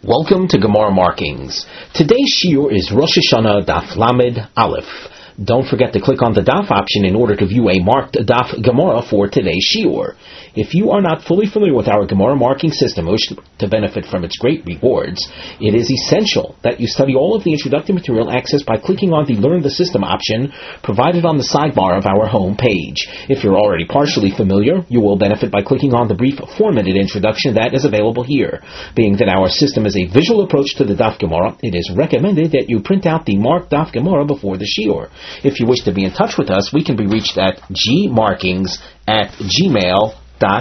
Welcome to Gemara Markings. Today's shiur is Rosh Hashanah Daf Lamed Aleph. Don't forget to click on the Daf option in order to view a marked Daf Gemara for today's shiur. If you are not fully familiar with our Gemara marking system, wish to benefit from its great rewards, it is essential that you study all of the introductory material accessed by clicking on the Learn the System option provided on the sidebar of our home page. If you're already partially familiar, you will benefit by clicking on the brief formatted introduction that is available here. Being that our system is a visual approach to the Daf Gemara, it is recommended that you print out the marked Daf Gemara before the shiur. If you wish to be in touch with us, we can be reached at gmarkings@gmail.com.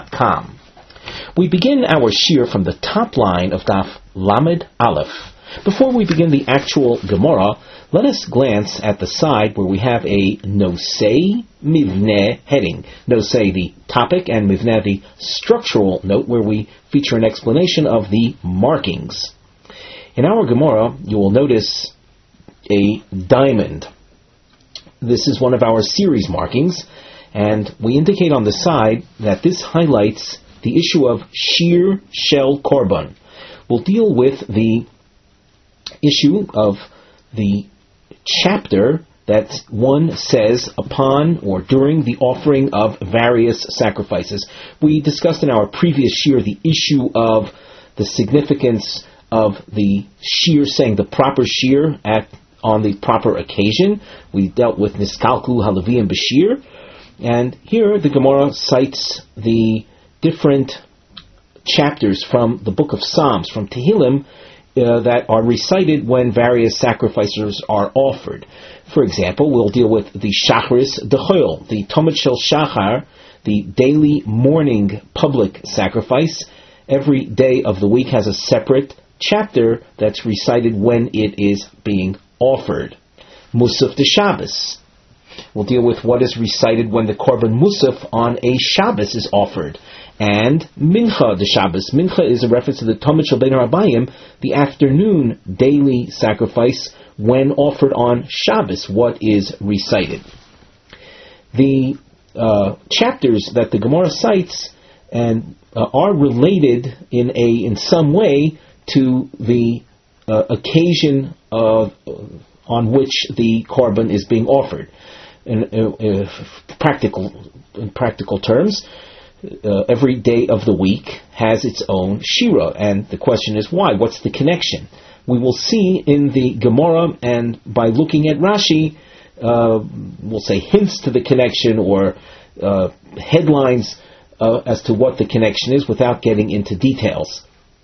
We begin our shiur from the top line of Daf Lamed Aleph. Before we begin the actual Gemara, let us glance at the side where we have a Nosei Mivneh heading. Nosei the topic and Mivneh the structural note where we feature an explanation of the markings. In our Gemara, you will notice a diamond. This is one of our series markings, and we indicate on the side that this highlights the issue of Shir Shel Korban. We'll deal with the issue of the chapter that one says upon or during the offering of various sacrifices. We discussed in our previous shir the issue of the significance of the shir, saying the proper shir on the proper occasion. We dealt with Niskalku, Halavi, and Bashir. And here the Gemara cites the different chapters from the book of Psalms, from Tehillim, that are recited when various sacrifices are offered. For example, we'll deal with the Shacharis Dechoil, the Tomid Shel Shachar, the daily morning public sacrifice. Every day of the week has a separate chapter that's recited when it is being offered. Musaf de Shabbos. We'll deal with what is recited when the Korban Musaf on a Shabbos is offered. And Mincha de Shabbos. Mincha is a reference to the Tomid Shel Bein Arabayim, the afternoon daily sacrifice when offered on Shabbos, what is recited. The chapters that the Gemara cites and are related in some way to the occasion on which the Korban is being offered. In practical terms, every day of the week has its own shira, and the question is why? What's the connection? We will see in the Gemara, and by looking at Rashi, we'll say hints to the connection or headlines as to what the connection is without getting into details.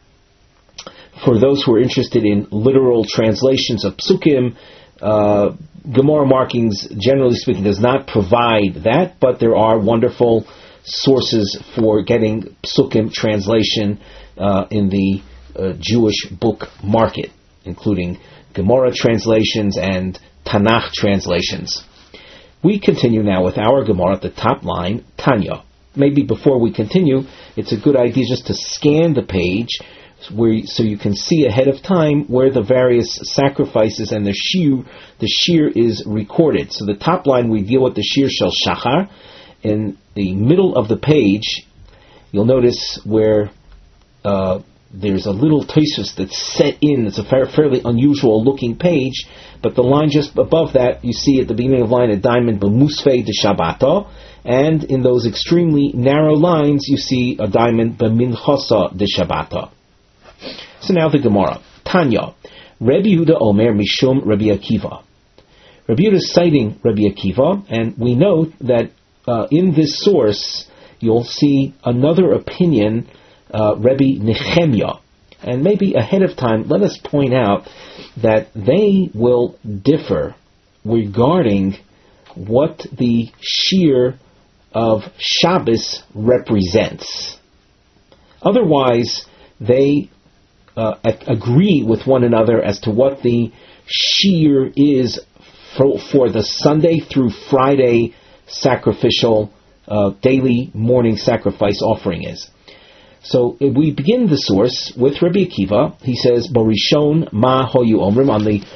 For those who are interested in literal translations of psukim, Gemara markings, generally speaking, does not provide that, but there are wonderful sources for getting psukim translation in the Jewish book market, including Gemara translations and Tanakh translations. We continue now with our Gemara at the top line, Tanya. Maybe before we continue, it's a good idea just to scan the page so you can see ahead of time where the various sacrifices and the shir is recorded. So the top line, we deal with the Shir Shel Shachar. In the middle of the page, you'll notice where there's a little Tosfos that's set in. It's a fairly unusual looking page, but the line just above that, you see at the beginning of the line a diamond b'musfei de Shabbato, and in those extremely narrow lines you see a diamond b'minchasa de Shabbato. So now the Gemara. Tanya. Rabbi Yehuda Omer Mishum Rabbi Akiva. Rabbi Yehuda is citing Rabbi Akiva, and we note that in this source you'll see another opinion, Rabbi Nehemiah. And maybe ahead of time, let us point out that they will differ regarding what the shir of Shabbos represents. Otherwise, they agree with one another as to what the shir is for the Sunday through Friday sacrificial daily morning sacrifice offering is. So if we begin the source with Rabbi Akiva. He says, Barishon ma hoyu omrim,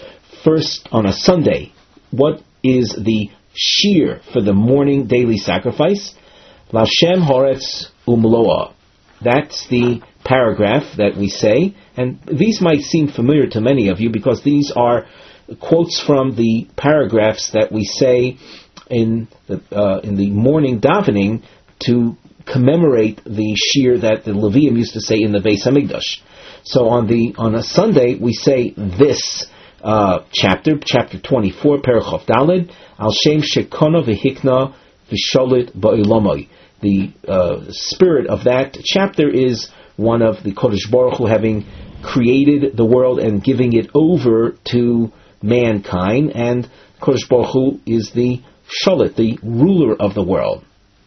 on a Sunday, what is the shir for the morning daily sacrifice? Lashem horetz umloa. That's the paragraph that we say, and these might seem familiar to many of you because these are quotes from the paragraphs that we say in the morning davening to commemorate the shir that the Levium used to say in the Beis Hamikdash. So on a Sunday we say this chapter 24, Perachov Daled, Al Shem Shekona V'Hikna V'Sholit Ba'Olamai. The spirit of that chapter is one of the Kodesh Baruch Hu having created the world and giving it over to mankind, and Kodesh Baruch Hu is the Sholit, the ruler of the world.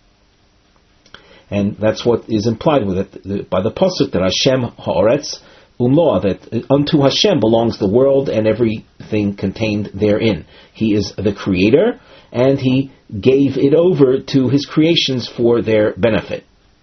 And that's what is implied with it by the pasuk that Hashem ha'aretz umloa, that unto Hashem belongs the world and everything contained therein. He is the creator, and He gave it over to His creations for their benefit.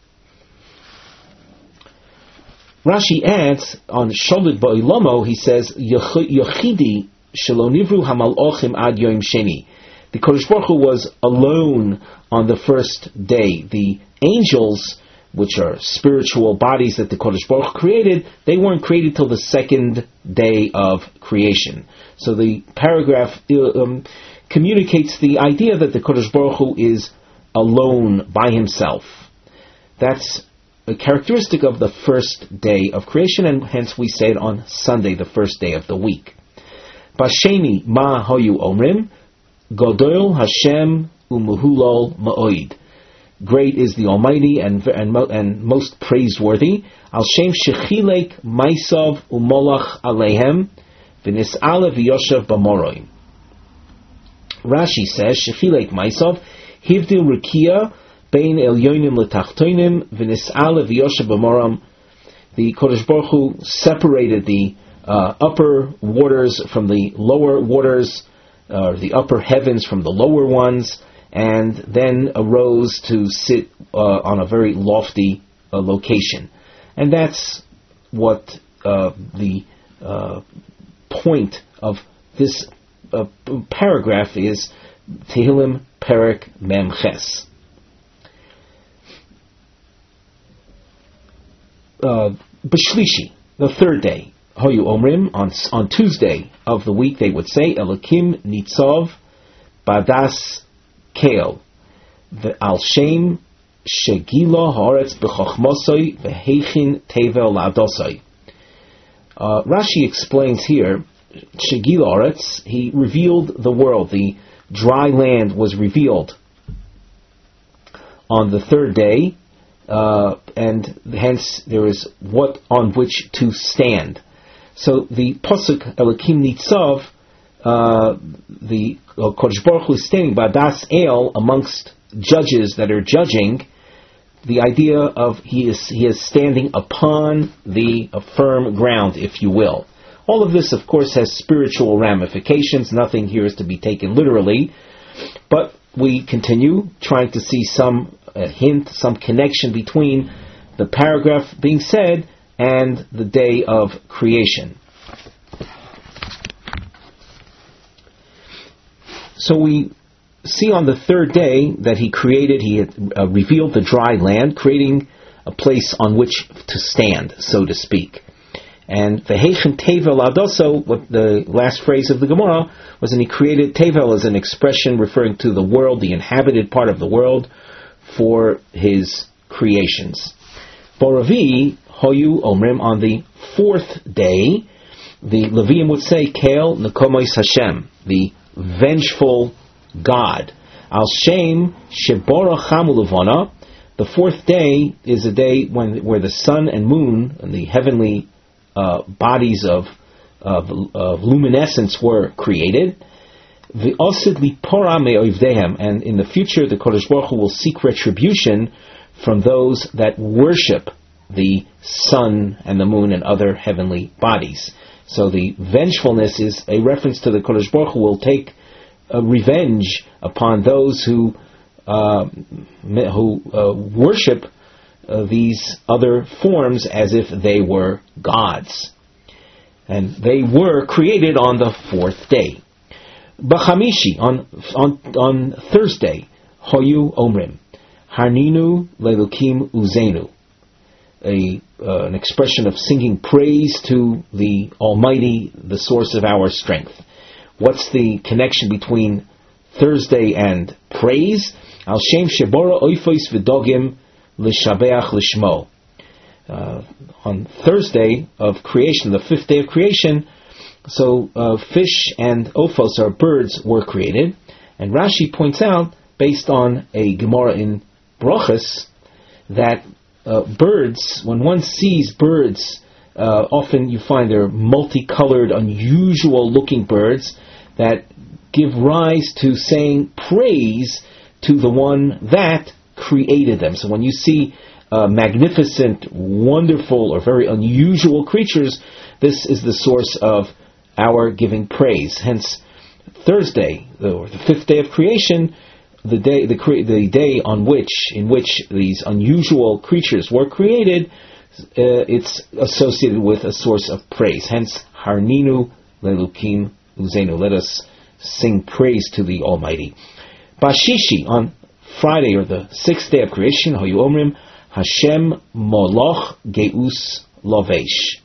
Rashi adds on Sholit Ba'ilamo, he says Yochidi Shelo Nivru Hamalachim Ad Yom Sheni. The Kodesh Baruch Hu was alone on the first day. The angels, which are spiritual bodies that the Kodesh Baruch Hu created, they weren't created till the second day of creation. So the paragraph communicates the idea that the Kodesh Baruch Hu is alone by Himself. That's a characteristic of the first day of creation, and hence we say it on Sunday, the first day of the week. Basheni ma hoyu omrim, Godol Hashem umuhulol ma'oid. Great is the Almighty and most praiseworthy. Al Shem shechilek maisav umolach aleihem v'nis'ale v'yoshev b'moroim. Rashi says shechilek maisav hivdil rikia bein elyonim letachtonim v'nis'ale v'yoshev b'moram. The Kodesh Baruch Hu separated the upper waters from the lower waters, the upper heavens from the lower ones, and then arose to sit on a very lofty location. And that's what the point of this paragraph is, Tehillim Perek Mem Ches. B'Shlishi, the third day, Hoyu Omrim, on Tuesday of the week they would say, Elokim Nitzov Badas Kael, the Al Shem Shegila Haaretz B'Chochmosoi V'Heichin Tevel La'adosoi. Rashi explains here, Shegila Haaretz, He revealed the world. The dry land was revealed on the third day, and hence there is what on which to stand. So the pasuk Elokim Nitzav, the Kodesh Baruch Hu is standing Badas El amongst judges that are judging. The idea of he is standing upon the firm ground, if you will. All of this, of course, has spiritual ramifications. Nothing here is to be taken literally, but we continue trying to see some hint, some connection between the paragraph being said and the day of creation. So we see on the third day that He created, He had revealed the dry land, creating a place on which to stand, so to speak. And the Heichen Tevel Adoso, what the last phrase of the Gemara was, and He created Tevel as an expression referring to the world, the inhabited part of the world, for His creations. Boravi Hoyu Omrim, on the fourth day, the Levium would say, Kael Nekomois Hashem, the vengeful God. Al Shem Shebora Chamuluvana. The fourth day is a day where the sun and moon and the heavenly bodies of luminescence were created. The Osid Lipora Me'oivdehem, and in the future the Kodesh Baruch Hu will seek retribution from those that worship the sun and the moon and other heavenly bodies. So the vengefulness is a reference to the Kodesh Baruch Hu will take revenge upon those who worship these other forms as if they were gods. And they were created on the fourth day. B'chamishi, on Thursday, Hoyu Omrim, Harninu Lelukim Uzenu. A an expression of singing praise to the Almighty, the source of our strength. What's the connection between Thursday and praise? Al Shem Shebora Oifos V'Dogim L'Shabeach L'Shmo. On Thursday of creation, the fifth day of creation, so fish and ophos, are birds, were created. And Rashi points out, based on a Gemara in Brochus, that birds, when one sees birds, often you find they're multicolored, unusual looking birds that give rise to saying praise to the one that created them. So when you see magnificent, wonderful, or very unusual creatures, this is the source of our giving praise. Hence, Thursday, or the fifth day of creation, the day in which these unusual creatures were created, it's associated with a source of praise. Hence, Harninu Lelukim Uzenu. Let us sing praise to the Almighty. Bashishi, on Friday, or the sixth day of creation, Hayu Omrim Hashem Moloch Geus Lovesh.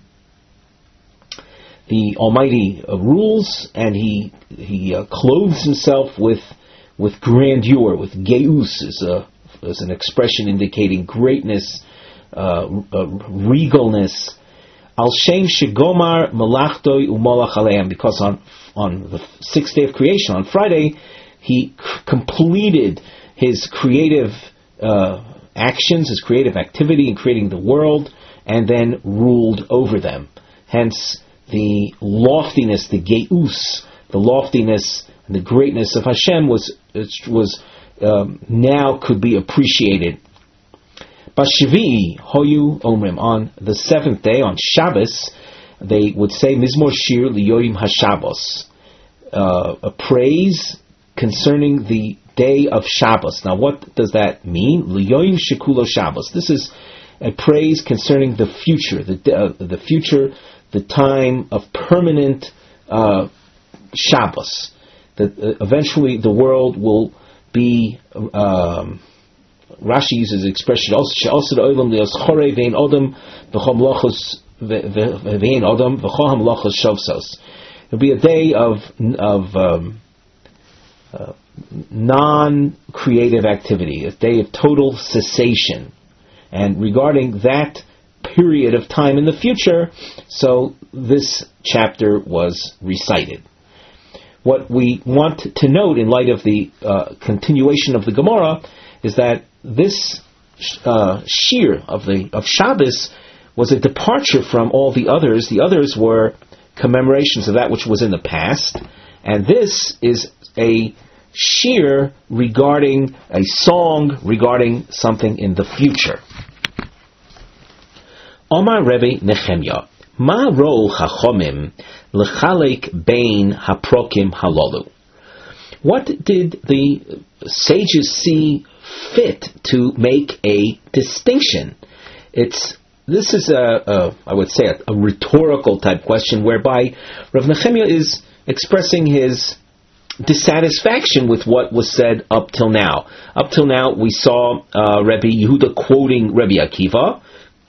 The Almighty rules, and He clothes Himself with grandeur, with Geus is an expression indicating greatness, regalness. Al Shem Shegomar Malachtoi Umolach Aleim, because on the sixth day of creation, on Friday, He completed His creative actions, His creative activity in creating the world, and then ruled over them. Hence, the loftiness, the Geus, the loftiness and the greatness of Hashem was now could be appreciated. Bashvi Hoyu Omrim, on the seventh day, on Shabbos, they would say Mizmor Shir Liyoyim HaShabbos, a praise concerning the day of Shabbos. Now, what does that mean? Liyoyim Shekulo Shabbos. This is a praise concerning the future, the future, the time of permanent Shabbos. That eventually the world will be. Rashi uses the expression also the olam lios chorei vein odom v'chom lochos vein odom v'choham lochos shovsos. It'll be a day of non-creative activity, a day of total cessation. And regarding that period of time in the future, so this chapter was recited. What we want to note in light of the continuation of the Gemara is that this shir of Shabbos was a departure from all the others. The others were commemorations of that which was in the past, and this is a shir regarding a song regarding something in the future. Omar Rebbe Nehemya, Ma ro chachomim lechalek bein haprokim halalu. What did the sages see fit to make a distinction? This is I would say a rhetorical type question, whereby Rav Nehemya is expressing his dissatisfaction with what was said up till now. Up till now, we saw Rebbe Yehuda quoting Rebbe Akiva,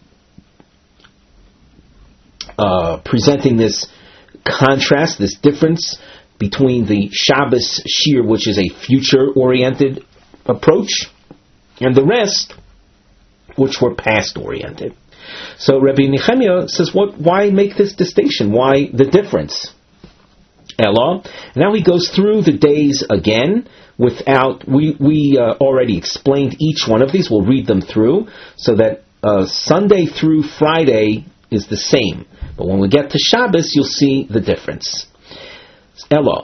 presenting this contrast, this difference between the Shabbos shir, which is a future-oriented approach, and the rest, which were past-oriented. So Rabbi Nehemya says, why make this distinction? Why the difference? Ella. Now he goes through the days again. We already explained each one of these. We'll read them through, so that Sunday through Friday is the same. But when we get to Shabbos, you'll see the difference. Ella.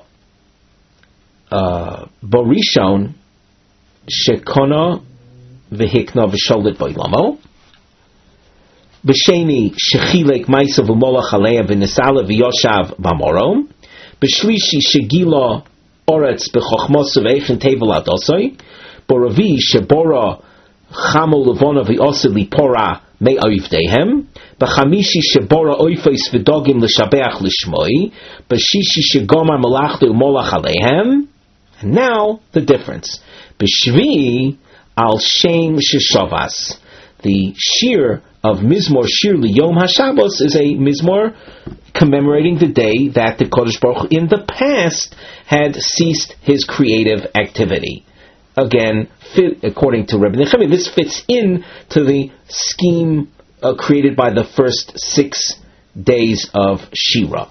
Borishon shekona v'hikna v'sholit b'ilamo. B'sheni shechilek ma'isa v'molach aleya v'nisala v'yoshav b'morom. B'shlishi shegila oretz b'chochmos v'eichin tevel adosoi. Boravi shebora chamol levona v'osid lipora me'oivdehem. B'chamishi shebora oifos v'dogim l'shabeach l'shmoi. B'shishi shegomar malachtu molach aleihem. And now the difference. B'shvi al shem sheshavas. The shir of Mizmor Shir Liyom HaShabbos is a Mizmor commemorating the day that the Kodesh Baruch Hu in the past had ceased his creative activity. Again, according to Rabbi Nechemia, this fits in to the scheme created by the first 6 days of Shira.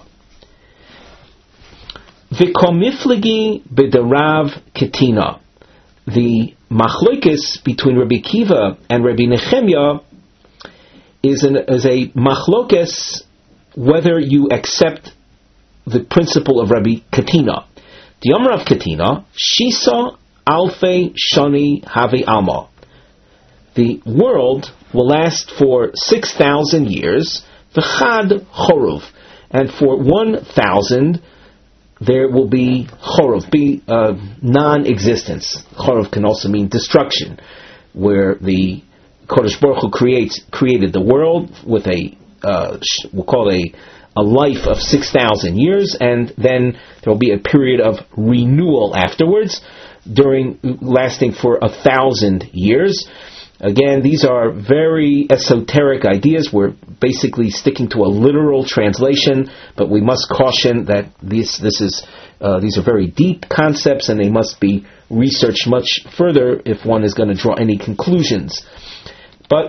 V'komiflegi b'derav ketina. The machlokes between Rabbi Kiva and Rabbi Nechemia is a machlokes whether you accept the principle of Rabbi Ketina. The Yomer of Ketina, Shisa Alfei Shani Havi Alma. The world will last for 6,000 years, V'chad Choruv, and for 1,000 there will be Choruv, non-existence. Choruv can also mean destruction, where the Kodesh Baruch Hu created the world with we'll call a life of 6,000 years, and then there will be a period of renewal afterwards, lasting for 1,000 years. Again, these are very esoteric ideas. We're basically sticking to a literal translation, but we must caution that these are very deep concepts, and they must be researched much further if one is going to draw any conclusions. But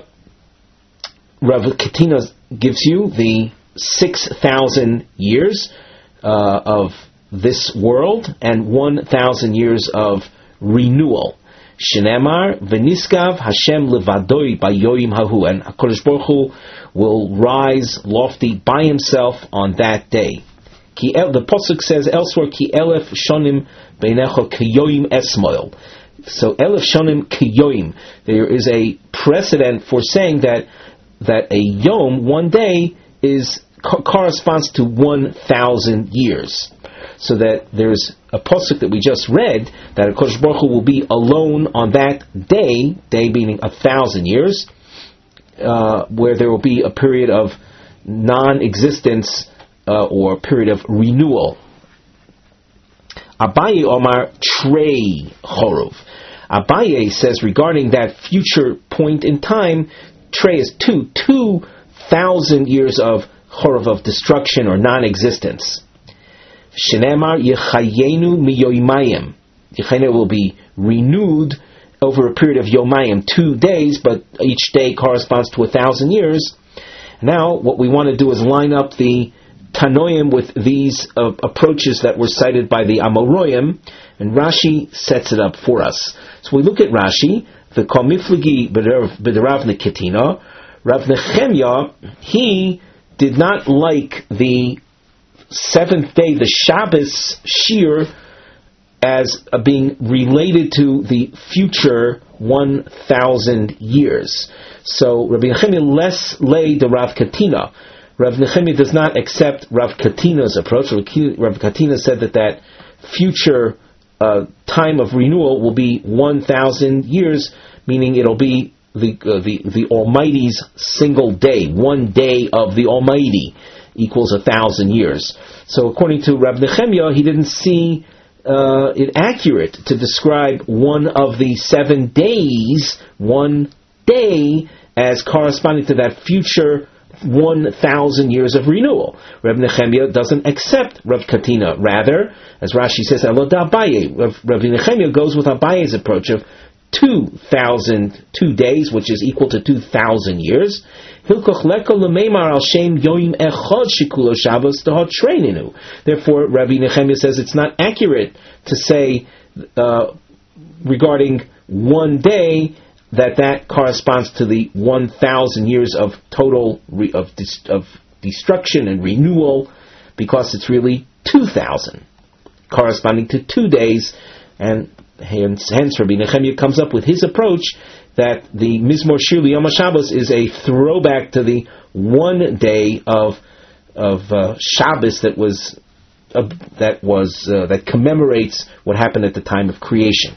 Rav Ketina gives you the 6,000 years of this world and 1,000 years of renewal. Shenemar v'niskav Hashem levadoi bayoyim hahu, and HaKadosh Baruch Hu will rise lofty by himself on that day. The pasuk says elsewhere, Ki elef shonim beinecho kiyoyim esmoil. So elef shonim kiyoyim. There is a precedent for saying that a yom, one day, corresponds to 1,000 years. So that there's a pasuk that we just read that HaKadosh Baruch Hu will be alone on that day meaning 1,000 years, where there will be a period of non-existence or a period of renewal. Abaye Omar Trei Choruv. Abaye says regarding that future point in time, Trei is 2,000 years of Choruv, of destruction or non-existence. Shenemar Yechayenu miyoimayim. Yechayenu will be renewed over a period of yomayim, 2 days, but each day corresponds to 1,000 years. Now, what we want to do is line up the Tanoim with these approaches that were cited by the Amoroyim, and Rashi sets it up for us. So we look at Rashi, the Komiflegi b'derav Ketina. Rav Nechemia, he did not like the 7th day, the Shabbos Shir, as being related to the future 1,000 years. So Rabbi Nechemia less lay the Rav Ketina. Rav Nechemia does not accept Rav Ketina's approach. Rav Ketina said that future time of renewal will be 1,000 years, meaning it'll be the Almighty's single day. 1 day of the Almighty equals 1,000 years. So according to Rav Nechemia, he didn't see it accurate to describe one of the 7 days, 1 day, as corresponding to that future 1,000 years of renewal. Rav Nechemia doesn't accept Rav Ketina. Rather, as Rashi says, Rav Nechemia goes with Abaye's approach of 2 days, which is equal to 2,000 years. Therefore, Rabbi Nechemia says it's not accurate to say regarding 1 day that corresponds to the 1,000 years of total of destruction and renewal, because it's really 2,000, corresponding to 2 days, and hence Rabbi Nechemia comes up with his approach that the Mizmor Shir Yom HaShabbos is a throwback to the 1 day of Shabbos that commemorates what happened at the time of creation.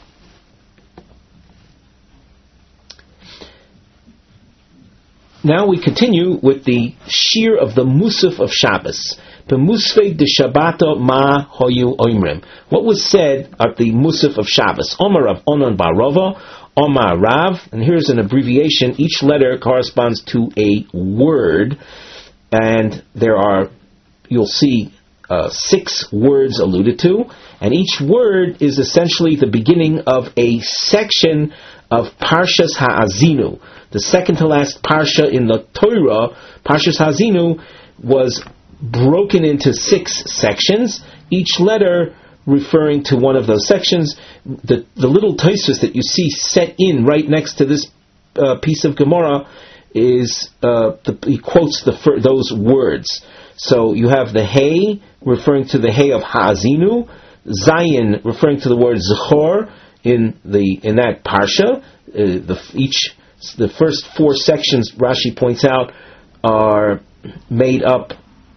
Now we continue with the Shir of the Musaf of Shabbos. B'musfei de Shabbato ma hoyu oimrim. What was said at the Musaf of Shabbos? Omer Rav Onan bar Rava, Omar Rav, and here's an abbreviation. Each letter corresponds to a word, and there are, you'll see, 6 words alluded to, and each word is essentially the beginning of a section of Parshas Ha'azinu. The second to last parsha in the Torah, Parshas Ha'azinu, was broken into 6 sections, each letter referring to one of those sections. The little Tosfos that you see set in right next to this piece of Gemara is he quotes those words. So you have the Hey referring to the Hey of Ha'azinu, Zayin referring to the word Zechor in that parsha. The first 4 sections, Rashi points out, are made up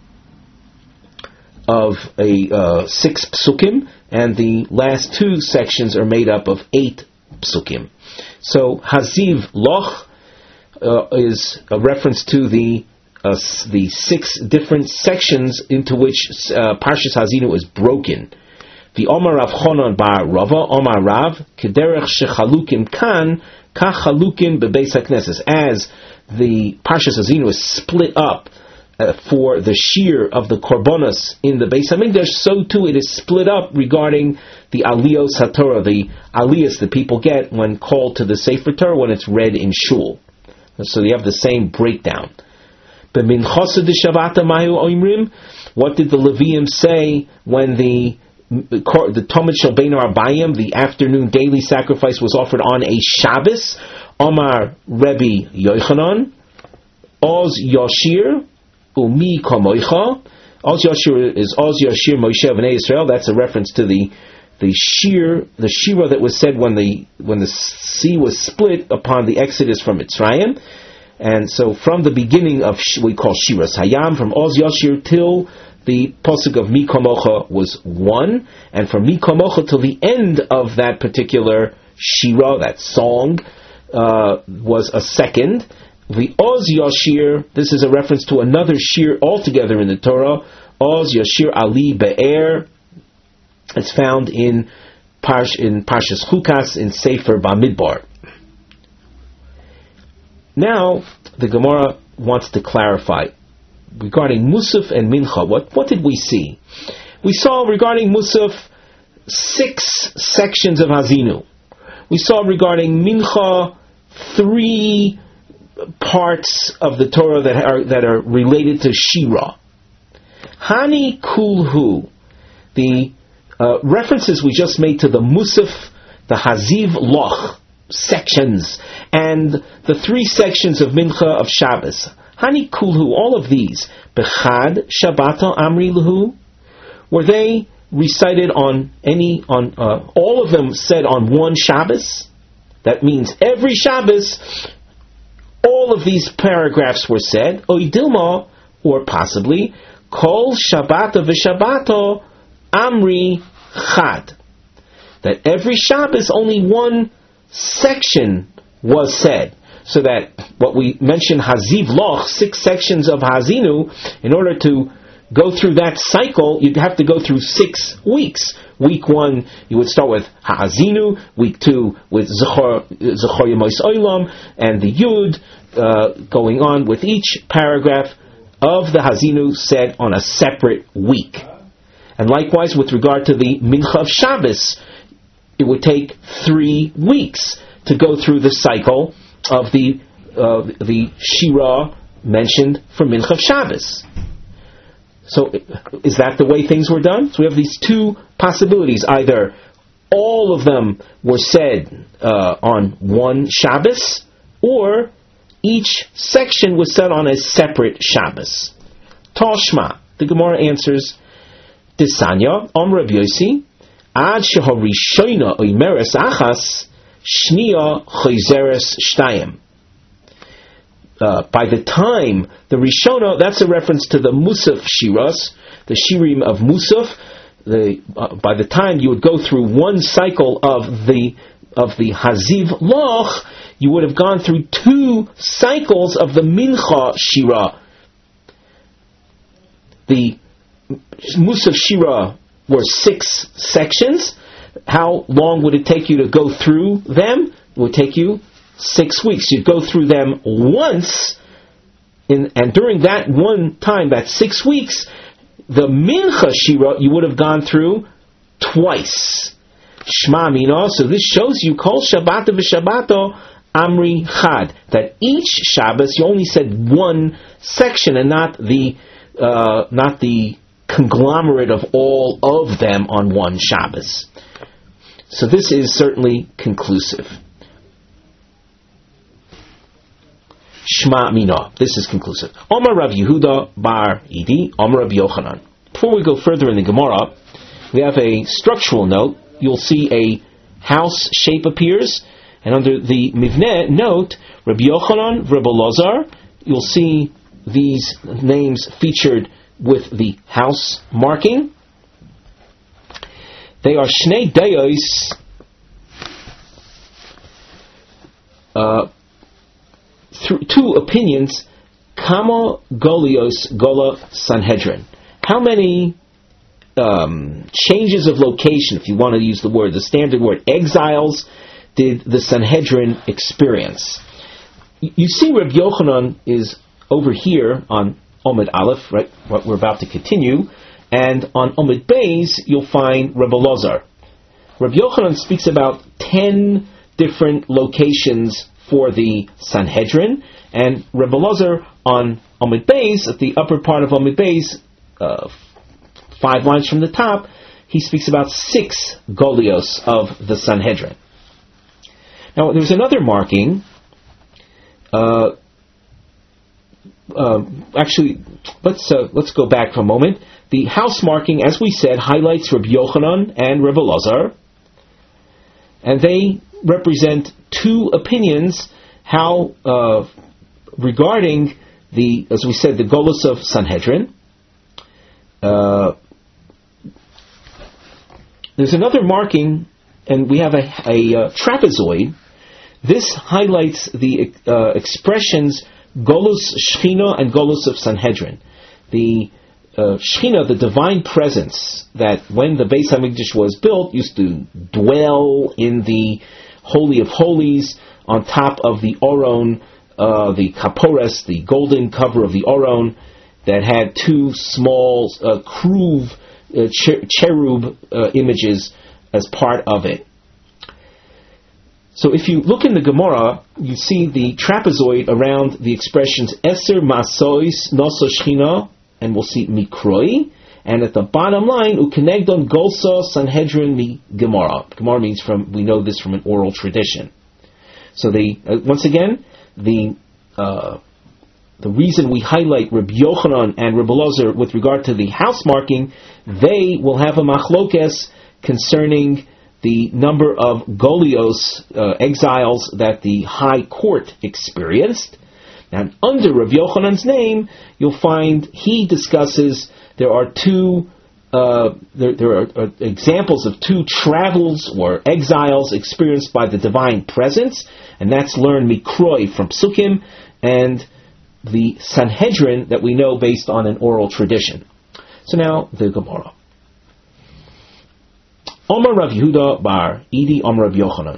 of 6 psukim, and the last 2 sections are made up of 8 psukim. So Haziv Loch is a reference to the 6 different sections into which Parshas Ha'azinu is broken. The Omar Rav Chonon Bar Rava, Omar Rav, Kederech Shechalukim Kan, Kachalukim Bebeis HaKnesses. As the Parshas Ha'azinu is split up for the shear of the korbanos in the Beis Hamikdash, so too it is split up regarding the aliyos haTorah, the aliyos that people get when called to the Sefer Torah when it's read in shul. So you have the same breakdown. What did the Leviim say when the Tomid Shel Bein Arbayim, the afternoon daily sacrifice, was offered on a Shabbos? Omar Rebbe Yochanan, Oz Yashir, Umi Kamoicha. Oz Yashir is Oz Yashir Moshe Bnei Israel. That's a reference to the shira that was said when the sea was split upon the exodus from Mitzrayim. And so from the beginning of we call Shiras Hayam, from Oz Yashir till the pasuk of Mi Kamocha was 1, and from Mi Kamocha till the end of that particular shira, that song, was a second. The Oz Yashir, this is a reference to another shir altogether in the Torah, Oz Yashir Ali Be'er. It's found in Parshas Chukas in Sefer Bamidbar. Now, the Gemara wants to clarify regarding Musaf and Mincha. What did we see? We saw regarding Musaf 6 sections of Hazinu. We saw regarding Mincha 3 parts of the Torah that are related to Shira. Hani Kulhu, the references we just made to the Musaf, the Haziv Loch sections, and the 3 sections of Mincha of Shabbos. Hani Kulhu, all of these, Bechad Shabbato Amri Luhu, were they recited on all of them said on one Shabbos? That means every Shabbos all of these paragraphs were said, Oidilma, or possibly, Kol Shabbato v'Shabbato Amri Chad. That every Shabbos only one section was said. So that what we mentioned, Haziv Loch, 6 sections of Hazinu, in order to go through that cycle, you'd have to go through 6 weeks. Week 1, you would start with Ha'azinu. Week 2, with Zechor Yemois Olam, and the Yud, going on with each paragraph of the Hazinu said on a separate week. And likewise, with regard to the Mincha of Shabbos, it would take 3 weeks to go through the cycle of the Shira mentioned for Mincha of Shabbos. So, is that the way things were done? So we have these 2 possibilities. Either all of them were said on one Shabbos, or each section was said on a separate Shabbos. Toshma, the Gemara answers, Disanya, Rav Yosi, Ad sheharishoina oimeres achas, shnia chayzeres shtayim. By the time the Rishona, that's a reference to the Musaf Shiras, the Shirim of Musaf. By the time you would go through one cycle of the Haziv Loch, you would have gone through 2 cycles of the Mincha Shira. The Musaf Shira were 6 sections. How long would it take you to go through them? It would take you 6 weeks. You'd go through them once, and during that one time, that 6 weeks, the Mincha Shira you would have gone through twice. Shma Mina, so this shows you, Kol Shabbat v'Shabbato Amri Chad, that each Shabbos you only said one section and not the conglomerate of all of them on one Shabbos. So this is certainly conclusive. Shma Mina. This is conclusive. Omar Rav Yehuda Bar Idi, Omar Rav Yochanan. Before we go further in the Gemara, we have a structural note. You'll see a house shape appears, and under the Mivneh note, Rav Yochanan, Rav Elazar, you'll see these names featured with the house marking. They are Shnei Dayos, two opinions, Kama Golios Gola Sanhedrin. How many changes of location, if you want to use the word, the standard word, exiles, did the Sanhedrin experience? You see Reb Yochanan is over here on Omid Aleph, right, what we're about to continue, and on Omid Beis you'll find Reb Elazar. Reb Yochanan speaks about 10 different locations for the Sanhedrin, and Reb Elazar on Omid Beis, at the upper part of Omid Beis, 5 lines from the top, he speaks about 6 Golios of the Sanhedrin. Now there's another marking. Actually, let's go back for a moment. The house marking, as we said, highlights Reb Yochanan and Reb Elazar, and they represent 2 opinions how regarding the, as we said, the Golos of Sanhedrin. There's another marking, and we have a trapezoid. This highlights the expressions Golos Shechina and Golos of Sanhedrin. The Shechina, the divine presence, that when the Beis HaMikdash was built, used to dwell in the Holy of Holies, on top of the Oron, the Kapores, the golden cover of the Oron, that had 2 small cherub images as part of it. So if you look in the Gemara, you see the trapezoid around the expressions Eser Masois Noso Shechina, and we'll see Mikroi, and at the bottom line, Ukenegdon Golso Sanhedrin Mi Gemara. Gemara means we know this from an oral tradition. So once again, the reason we highlight Reb Yochanan and Reb Elazar with regard to the house marking, they will have a machlokes concerning the number of Golios, exiles, that the high court experienced. And under Reb Yochanan's name, you'll find he discusses there are 2 there are examples of 2 travels or exiles experienced by the divine presence, and that's learned Mikroi from Psukim, and the Sanhedrin that we know based on an oral tradition. So now the Gemara. Omar Rav Yehuda Bar Idi Omar Rav Yochanan.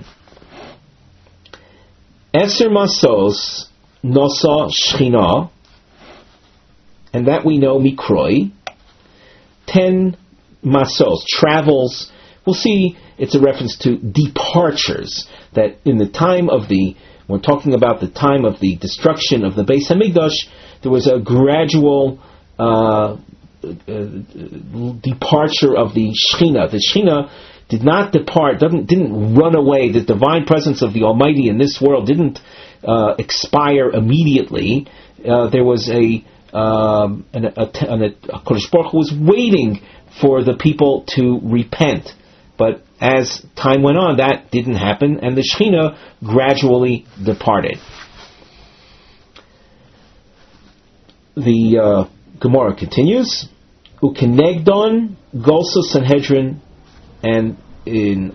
Eser Masos Nosa Shechina, and that we know Mikroi. 10 Masos, travels. We'll see it's a reference to departures, that in the time of when talking about the time of the destruction of the Beis HaMikdash, there was a gradual departure of the Shechina. The Shechina did not depart, didn't run away. The divine presence of the Almighty in this world didn't expire immediately. There was HaKadosh Baruch Hu was waiting for the people to repent. But as time went on, that didn't happen, and the Shechina gradually departed. The Gemara continues, Ukenegdon Golso Sanhedrin, and in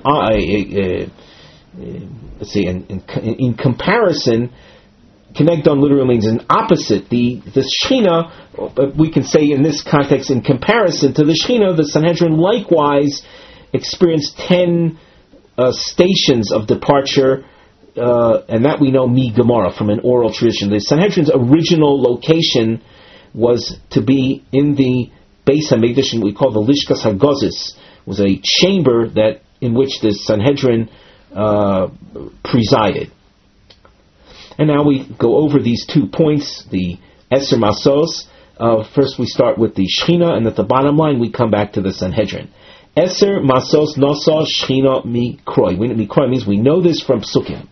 comparison, Kenegdon literally means an opposite. The Shechina, we can say in this context, in comparison to the Shechina, the Sanhedrin likewise experienced 10 stations of departure and that we know mi Gemara from an oral tradition. The Sanhedrin's original location was to be in the Beis HaMikdash, we call the Lishkas HaGozis. It was a chamber that in which the Sanhedrin presided. And now we go over these 2 points, the Eser Masos. First we start with the Shechina, and at the bottom line we come back to the Sanhedrin. Eser Masos Nosa Shechina Mikroi. Mikroi means we know this from Psukim.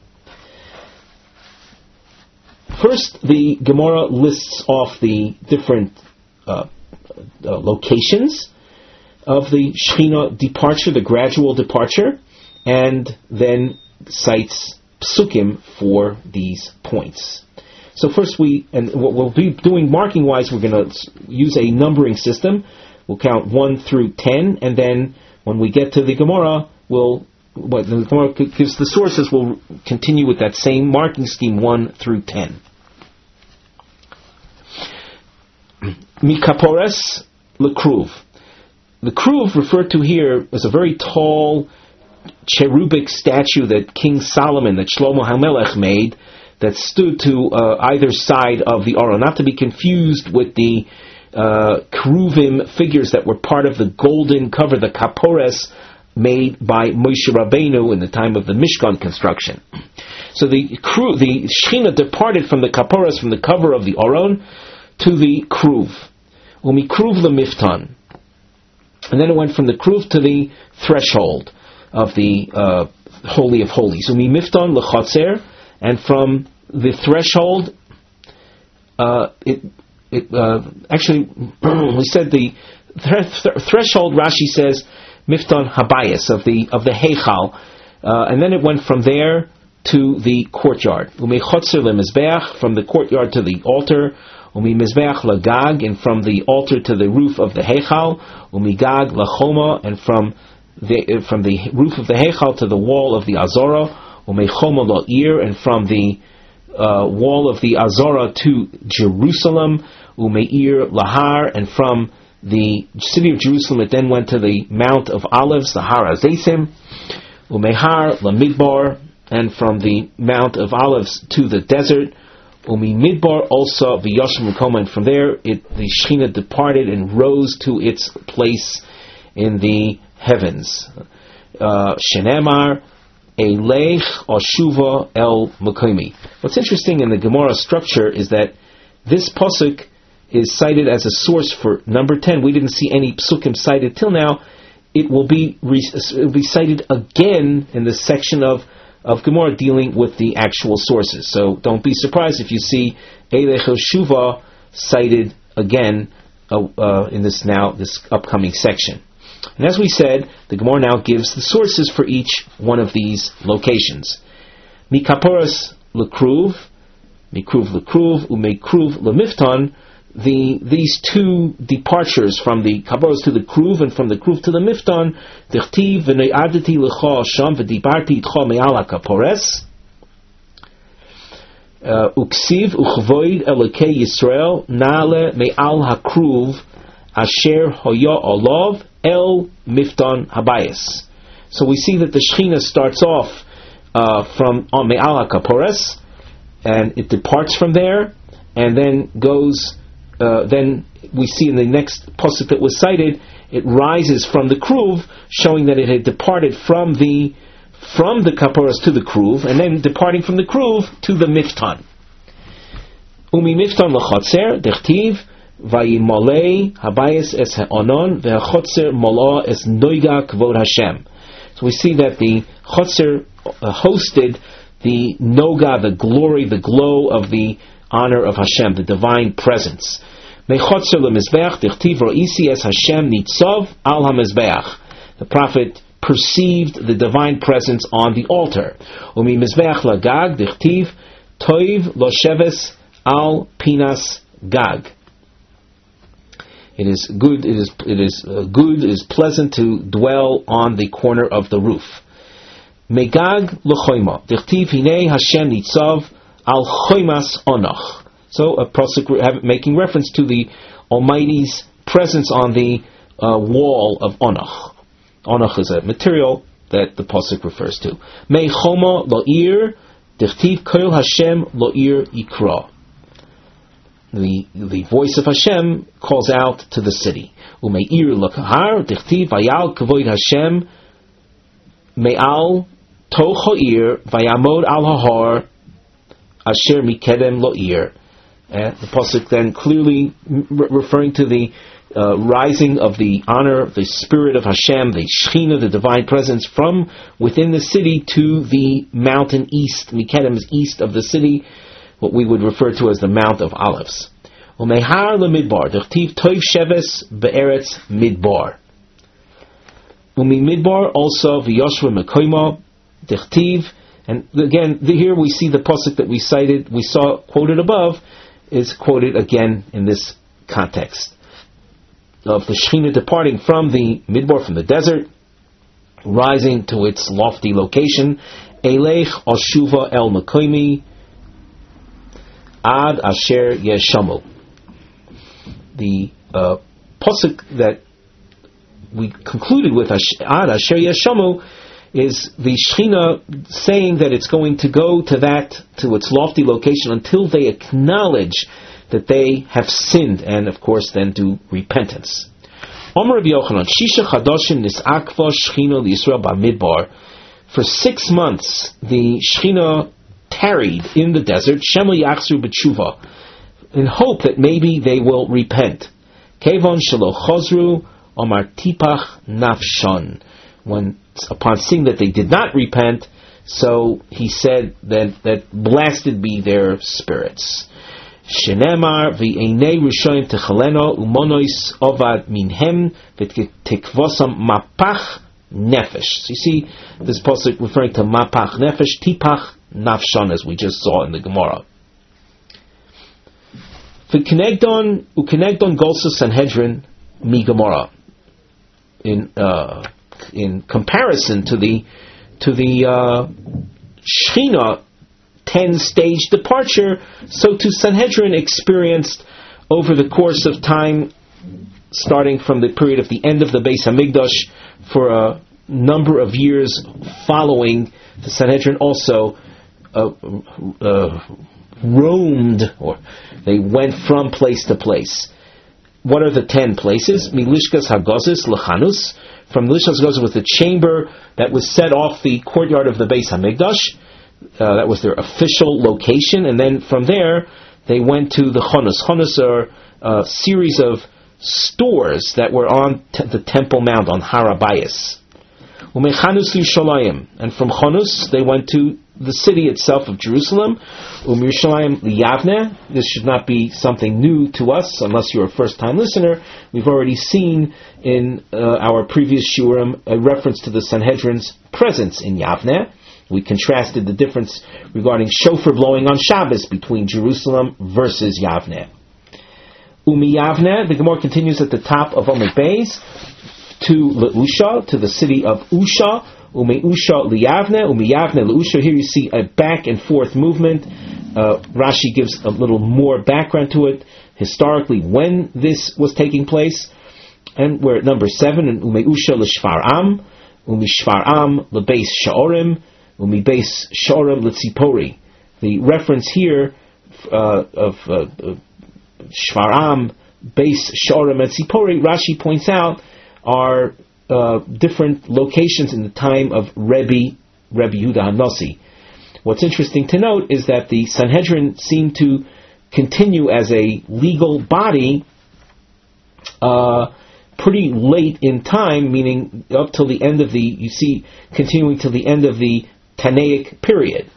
First, the Gemara lists off the different locations of the Shechina departure, the gradual departure, and then cites Psukim for these points. So first what we'll be doing marking-wise, we're going to use a numbering system. We'll count 1 through 10, and then when we get to the Gemara, the Gemara gives the sources, we'll continue with that same marking scheme, 1 through 10. Mikapores lekruv. The kruv referred to here is a very tall cherubic statue that King Solomon, that Shlomo HaMelech made, that stood to either side of the Aron, not to be confused with the keruvim figures that were part of the golden cover, the kapores, made by Moshe Rabbeinu in the time of the Mishkan construction. So the Shechina departed from the kapores, from the cover of the Aron, to the kruv. Umikruv lemiftan. And then it went from the kruv to the threshold of the Holy of Holies. Umi miftan lechotzer, and from the threshold, actually, we said the threshold. Rashi says miftan habayis of the heichal, and then it went from there to the courtyard. Umi chotzer lemizbeach, from the courtyard to the altar. Umi mizbeach lagag, and from the altar to the roof of the heichal. Umi gag lachoma, and from the roof of the heichal to the wall of the azora. Umechoma la'ir, and from the wall of the azora to Jerusalem. Umeir lahar, and from the city of Jerusalem it then went to the Mount of Olives, the Har Azeisim. Umehar lamidbar, and from the Mount of Olives to the desert. Umi midbar also v'yashim l'koma, and from there the Shechina departed and rose to its place in the heavens. Shenemar Eilech Oshuva El Makomi. What's interesting in the Gemara structure is that this pasuk is cited as a source for number 10. We didn't see any psukim cited till now. It will be cited again in the section of Gemara dealing with the actual sources. So don't be surprised if you see Eilech Oshuva cited again in this upcoming section. And as we said, the Gemara now gives the sources for each one of these locations. Mikaporos lekruv, umekruv lemiftan. These 2 departures from the kaporos to the kruv and from the kruv to the miftan. Dichtiv v'ne'adeti lecha sham v'dibarti itcha me'al hakapores. Uksiv uchvoid elokei Yisrael nale me'al hakruv asher hoya olav El Miftan Habayis. So we see that the Shechina starts off from Me'al HaKapores, and it departs from there, and then goes. Then we see in the next pasuk that was cited, it rises from the kruv, showing that it had departed from the Kapores to the kruv, and then departing from the kruv to the Miftan. Umi Miftan l'chotzer dechtiv. Vayimolei habayis es ha'onon ve'achotzer mola es noiga kvod Hashem. So we see that the chotzer hosted the noga, the glory, the glow of the honor of Hashem, the divine presence. Mechotzer lemizbeach dichtiv ro'isi es Hashem nitzov al hamizbeach. The prophet perceived the divine presence on the altar. Umi mizbeach lagag dichtiv toiv lo sheves al pinas gag. It is good. It is pleasant to dwell on the corner of the roof. Megag l'choima. Dichtiv hinei Hashem nitzav al choimas onach. So a pasuk making reference to the Almighty's presence on the wall of onach. Onach is a material that the pasuk refers to. Mei choma la'ir Dichtiv Koil Hashem Lo'ir Yikra. The voice of Hashem calls out to the city. Umeir Lakahar Dichtiv Vayal Kavoid Hashem Me'al Toch Ha'ir Vayamod Al Hahar Asher Mikedem Lo'ir. The pasuk then clearly referring to the rising of the honor, the spirit of Hashem, the Shekhinah, the divine presence, from within the city to the mountain east. Mikedem is east of the city, what we would refer to as the Mount of Olives. Umehar lemidbar, d'chtiv toiv sheves be'eretz midbar. Umi midbar also v'yoshva mekoima, d'chtiv, and again, here we see the pasuk that we cited, we saw quoted above, is quoted again in this context of the Shekhinah departing from the midbar, from the desert, rising to its lofty location. Eleich oshuva el mekoimi ad asher yeshamu. The pasuk that we concluded with, ad asher yeshamu, is the Shekhinah saying that it's going to go to its lofty location until they acknowledge that they have sinned, and of course then do repentance. Omer Rabbi Yochanan, Shisha Chadoshim Nisakva Shechina L'Yisrael B'Midbar. For 6 months, the Shekhinah tarried in the desert, Shema Yachzru B'Tshuva, in hope that maybe they will repent. Kevon Shelo Chozru Omar Tipach Nafshon. When upon seeing that they did not repent, so he said that blasted be their spirits. Shenemar v'einei rishoyim techaleno umonois ovad minhem v'tikvosam mapach nefesh. So you see this pasuk referring to mapach nefesh, tipach nafshon, as we just saw in the Gemara. V'kenegdon golsa Sanhedrin mi Gemara. In comparison to the Shekhinah 10-stage departure, so too Sanhedrin experienced over the course of time, starting from the period of the end of the Beis Hamikdash, for a number of years following, the Sanhedrin also roamed, or they went from place to place. What are the 10 places? Milishkas Hagozis Lechanus. From Milishkas Hagozis was the chamber that was set off the courtyard of the Beis Hamikdash. That was their official location, and then from there they went to the Chonos. Chonos are a series of stores that were on the Temple Mount on Har HaBayis. Umechanus Yerushalayim, and from Chonos they went to the city itself of Jerusalem. Yerushalayim liyavne. This should not be something new to us, unless you're a first-time listener. We've already seen in our previous shiurim a reference to the Sanhedrin's presence in Yavne. We contrasted the difference regarding shofar blowing on Shabbos between Jerusalem versus Yavne. Umi Yavne, the Gemara continues at the top of Amud Beis, to Leusha, to the city of Usha. Umi Usha liyavne, Umi Yavne Leusha. Here you see a back and forth movement. Rashi gives a little more background to it, historically when this was taking place. And we're at number 7, and Umi Usha l'Shfar'am, Umi Shfar'am l'Beis Sha'orim, Umi Beis Sha'orim l'Tzipori. The reference here of Shfar'am, Beis Sha'orim, and Tzipori, Rashi points out, are different locations in the time of Rebbe Yehuda HaNasi. What's interesting to note is that the Sanhedrin seemed to continue as a legal body pretty late in time, meaning up till the end of continuing till the end of the Tanaic period.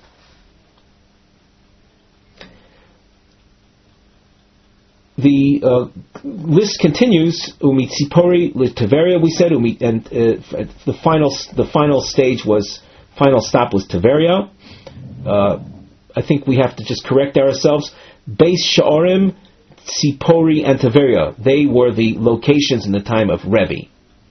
The list continues. Umi Tzipori Teveria, we said, and the final stop was Teveria. I think we have to just correct ourselves. Beis Sha'orim, Tzipori, and Teveria, they were the locations in the time of Rebbe.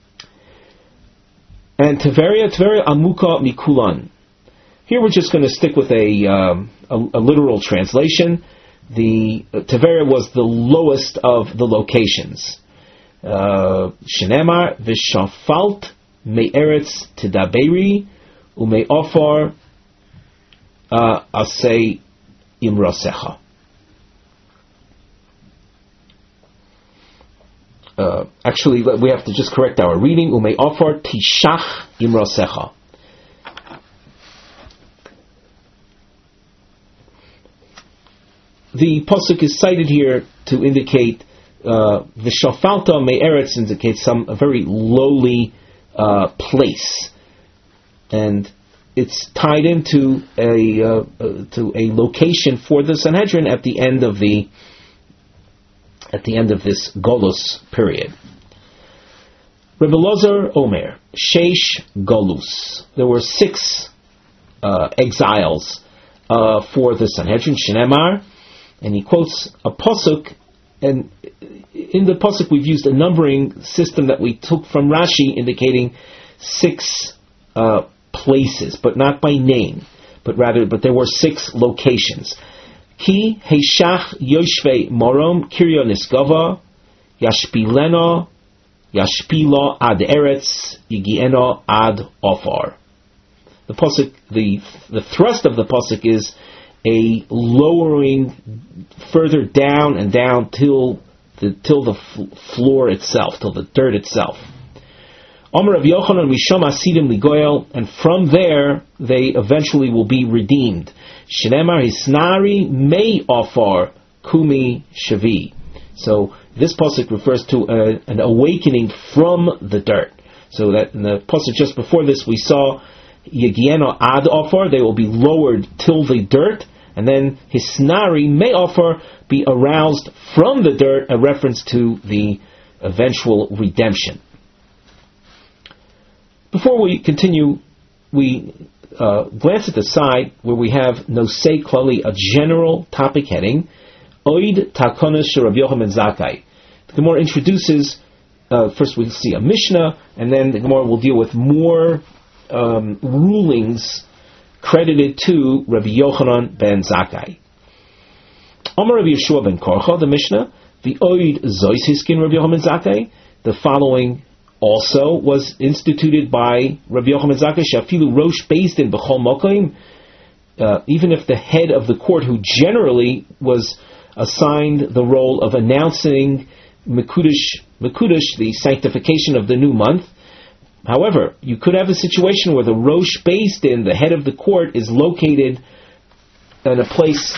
And Teveria Amuka Mikulan. Here we're just going to stick with a literal translation. The Teveria was the lowest of the locations. Shenemar v'shafalt me'eretz tedaberi ume'ofar asay imrasecha. Actually, we have to just correct our reading. Umei ofar tishach imrasecha. The pasuk is cited here to indicate v'shafalta me'eretz, indicates a very lowly place, and it's tied into a location for the Sanhedrin at the end of this Golus period. Rebbe Lozer Omer, Sheish Golus. There were 6 exiles for the Sanhedrin, Shenemar, and he quotes a pasuk, and in the pasuk we've used a numbering system that we took from Rashi, indicating 6 places, but not by name, but there were 6 locations. Ki heishach yoshvei morom kirya niskava yashpileno yashpilo ad eretz yigieno ad ofar. The pasuk, the thrust of the pasuk is a lowering further down and down till the floor itself, till the dirt itself. Omer Rav Yochanan Misham Asidim Ligoyel, and from there they eventually will be redeemed. Shenemar Hisnari Mei Ofar Kumi Shavi. So this pasuk refers to an awakening from the dirt. So that in the pasuk just before this we saw Yegieno Ad Ofar, they will be lowered till the dirt, and then Hisnari Mei Ofar, be aroused from the dirt, a reference to the eventual redemption. Before we continue, we glance at the side where we have Nosei Klali, a general topic heading, Oid Takonos Shel Rabbi Yochanan ben Zakkai. The Gemara introduces, first we'll see a Mishnah, and then the Gemara will deal with more rulings credited to Rabbi Yochanan ben Zakkai. Omar Rabbi Yeshua ben Korcha, the Mishnah, the Oid Zois Hiskin Rabbi Yochanan ben Zakkai, the following also was instituted by Rabbi Yochanan ben Zakkai, Shafilu Rosh Beis Din B'chol Mokim, even if the head of the court, who generally was assigned the role of announcing Mekudesh, the sanctification of the new month. However, you could have a situation where the Rosh Beis Din, the head of the court, is located in a place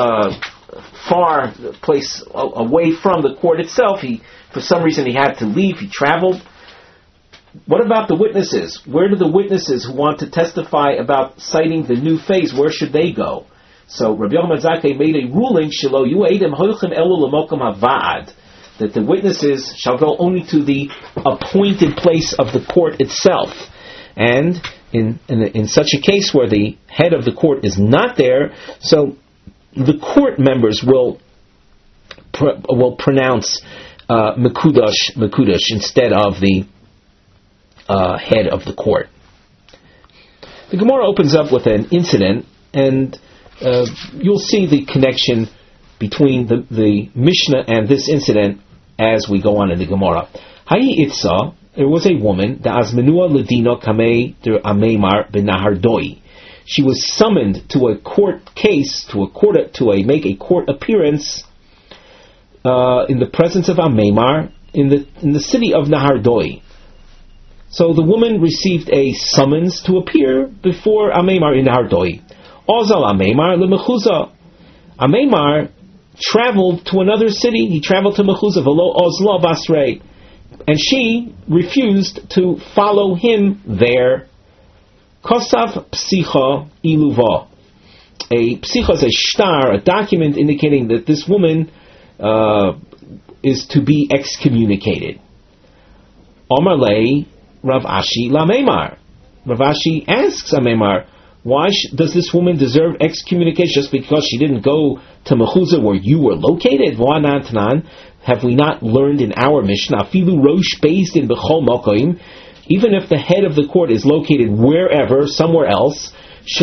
away from the court itself. For some reason he had to leave, he traveled. What about the witnesses? Where do the witnesses who want to testify about citing the new phase, where should they go? So Rabbi Yochanan ben Zakkai made a ruling, Shelo Yu'edim Hoichem Elu L'Mokom HaVa'ad, that the witnesses shall go only to the appointed place of the court itself. And in such a case where the head of the court is not there, so the court members will pronounce Mekudesh instead of the head of the court. The Gemara opens up with an incident, and you'll see the connection between the Mishnah and this incident as we go on in the Gemara. Hayi Itza, there was a woman, the Azmenua Ladina Kamei der Ameimar Benahardoi. She was summoned to a court case, to make a court appearance in the presence of Ameimar in the city of Nahardoi. So the woman received a summons to appear before Ameimar in Nahardoi. Ozal Ameimar leMechuza. Ameimar traveled to another city. He traveled to Mechuza, Velo Ozla Basrei, and she refused to follow him there. Kosav Psicha Iluva. A psicha is a shtar, a document indicating that this woman is to be excommunicated. Omar Lei Rav Ashi Lameimar. Rav Ashi asks Ameimar, why does this woman deserve excommunication just because she didn't go to Mechuza where you were located? Have we not learned in our Mishnah, Afilu Rosh Beis Din B'chol Mokim, even if the head of the court is located wherever, somewhere else,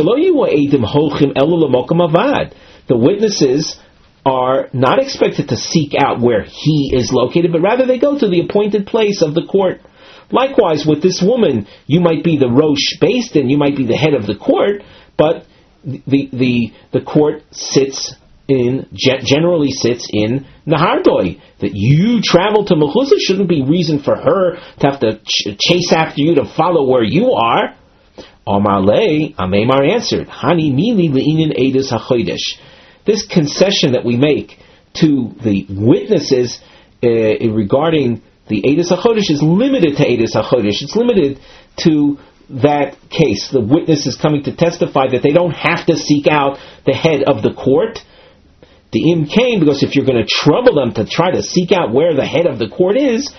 the witnesses are not expected to seek out where he is located, but rather they go to the appointed place of the court. Likewise, with this woman, you might be the Rosh Beis Din, you might be the head of the court, but the court generally sits in Nahardoi. That you travel to Mechuzah shouldn't be reason for her to have to chase after you to follow where you are. Amarle, Amemar answered, Hani mili le'inin edus hachodesh. This concession that we make to the witnesses regarding the edus hachodesh is limited to edus hachodesh. It's limited to that case. The witness is coming to testify that they don't have to seek out the head of the court. The im came because if you're going to trouble them to try to seek out where the head of the court is,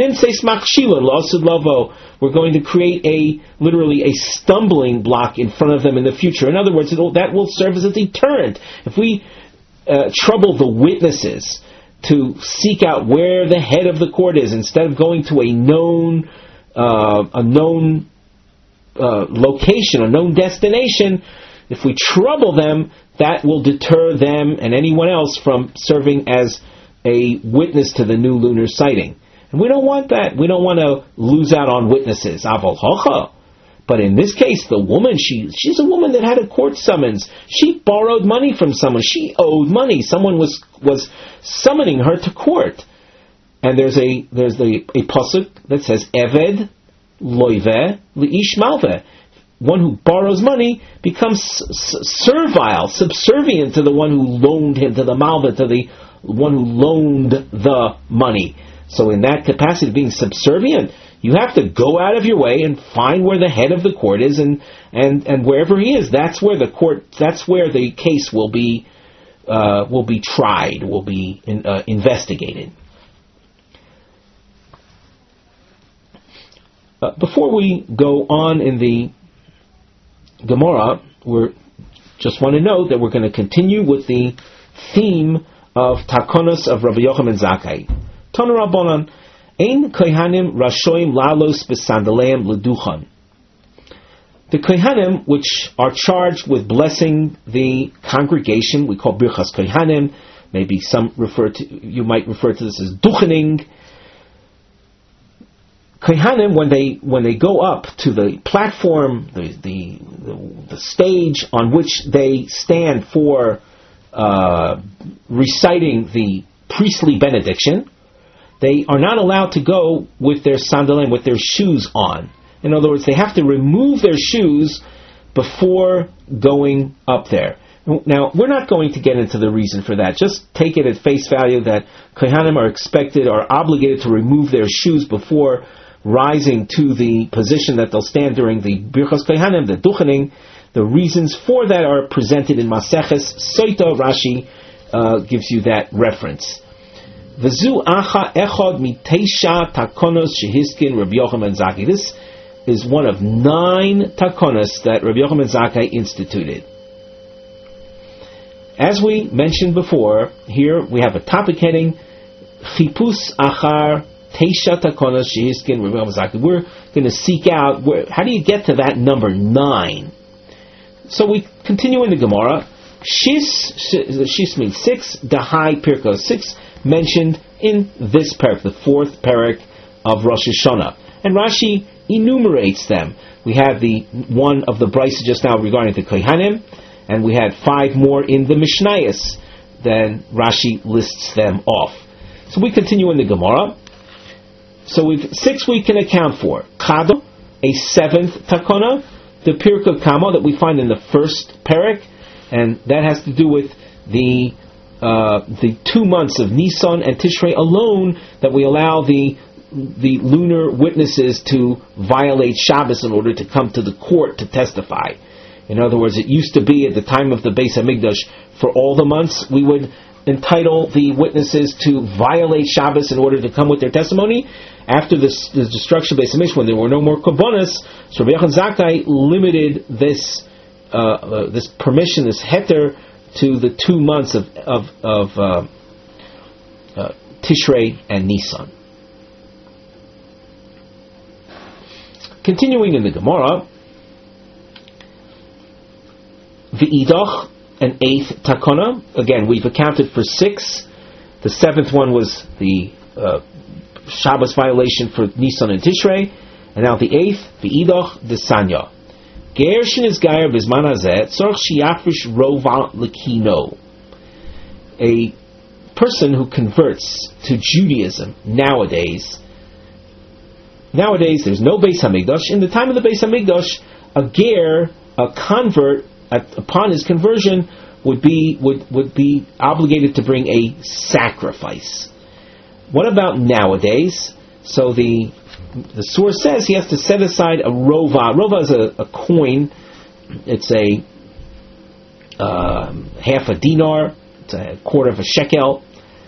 we're going to create literally a stumbling block in front of them in the future. In other words, that will serve as a deterrent. If we trouble the witnesses to seek out where the head of the court is, instead of going to a known location, a known destination, if we trouble them, that will deter them and anyone else from serving as a witness to the new lunar sighting. And we don't want that. We don't want to lose out on witnesses. Aval hocha. But in this case, the woman, she's a woman that had a court summons. She borrowed money from someone. She owed money. Someone was summoning her to court. And there's a pasuk that says, Eved loive li'ish malveh. One who borrows money becomes servile, subservient to the one who loaned him, to the malveh, to the one who loaned the money. So in that capacity of being subservient, you have to go out of your way and find where the head of the court is, and wherever he is, that's where the case will be tried, will be investigated. Before we go on in the Gemara, we just want to note that we're going to continue with the theme of Takonos of Rabbi Yochanan Zakkai. Tana Rabbanan, Ein Kohanim Rashoim Lalos B'Sandaleim L'Duchan. The Kohanim, which are charged with blessing the congregation, we call Birchas Kohanim. Maybe you might refer to this as Duchening. Kohanim, when they go up to the platform, the stage on which they stand for reciting the priestly benediction, they are not allowed to go with their sandalim, with their shoes on. In other words, they have to remove their shoes before going up there. Now, we're not going to get into the reason for that. Just take it at face value that Kohanim are obligated to remove their shoes before rising to the position that they'll stand during the Birchas Kohanim, the Duchening. The reasons for that are presented in Maseches Soita. Rashi gives you that reference. V'zu acha echad miteisha takonos shehiskin Rabbi Yochanan Zakkai. This is one of 9 takonos that Rabbi Yochanan Zakkai instituted. As we mentioned before, here we have a topic heading, Chipus achar teisha takonos shehiskin Rabbi Yochanan Zakkai. We're going to seek out, how do you get to that number 9? So we continue in the Gemara. Shis means 6, Dahai Pirkos, 6 mentioned in this parak, the 4th parak of Rosh Hashanah. And Rashi enumerates them. We have the one of the Brisa just now regarding the Kohanim, and we had 5 more in the Mishnayos. Then Rashi lists them off. So we continue in the Gemara. So 6 we can account for. Chado, a 7th takona, the Pirkei Kamo that we find in the 1st parak, and that has to do with the 2 months of Nisan and Tishrei alone that we allow the lunar witnesses to violate Shabbos in order to come to the court to testify. In other words, it used to be at the time of the Beis Hamikdash, for all the months we would entitle the witnesses to violate Shabbos in order to come with their testimony. After the destruction of Beis Hamikdash, when there were no more korbanos, so Rabbi Yochanan Zakkai limited this permission, this heter, to the 2 months of Tishrei and Nisan. Continuing in the Gemara, V'idach, an 8th takona. Again, we've accounted for 6. The 7th one was the Shabbos violation for Nisan and Tishrei, and now the 8th, V'idach, the Sanya. Ger shenizgayer b'zman hazeh tzorch sheyafrish rova lekino. A person who converts to Judaism nowadays there's no Beis Hamikdash. In the time of the Beis Hamikdash, a ger, a convert, upon his conversion, would be obligated to bring a sacrifice. What about nowadays? So the source says he has to set aside a rova. Rova is a coin. It's a half a dinar. It's a quarter of a shekel.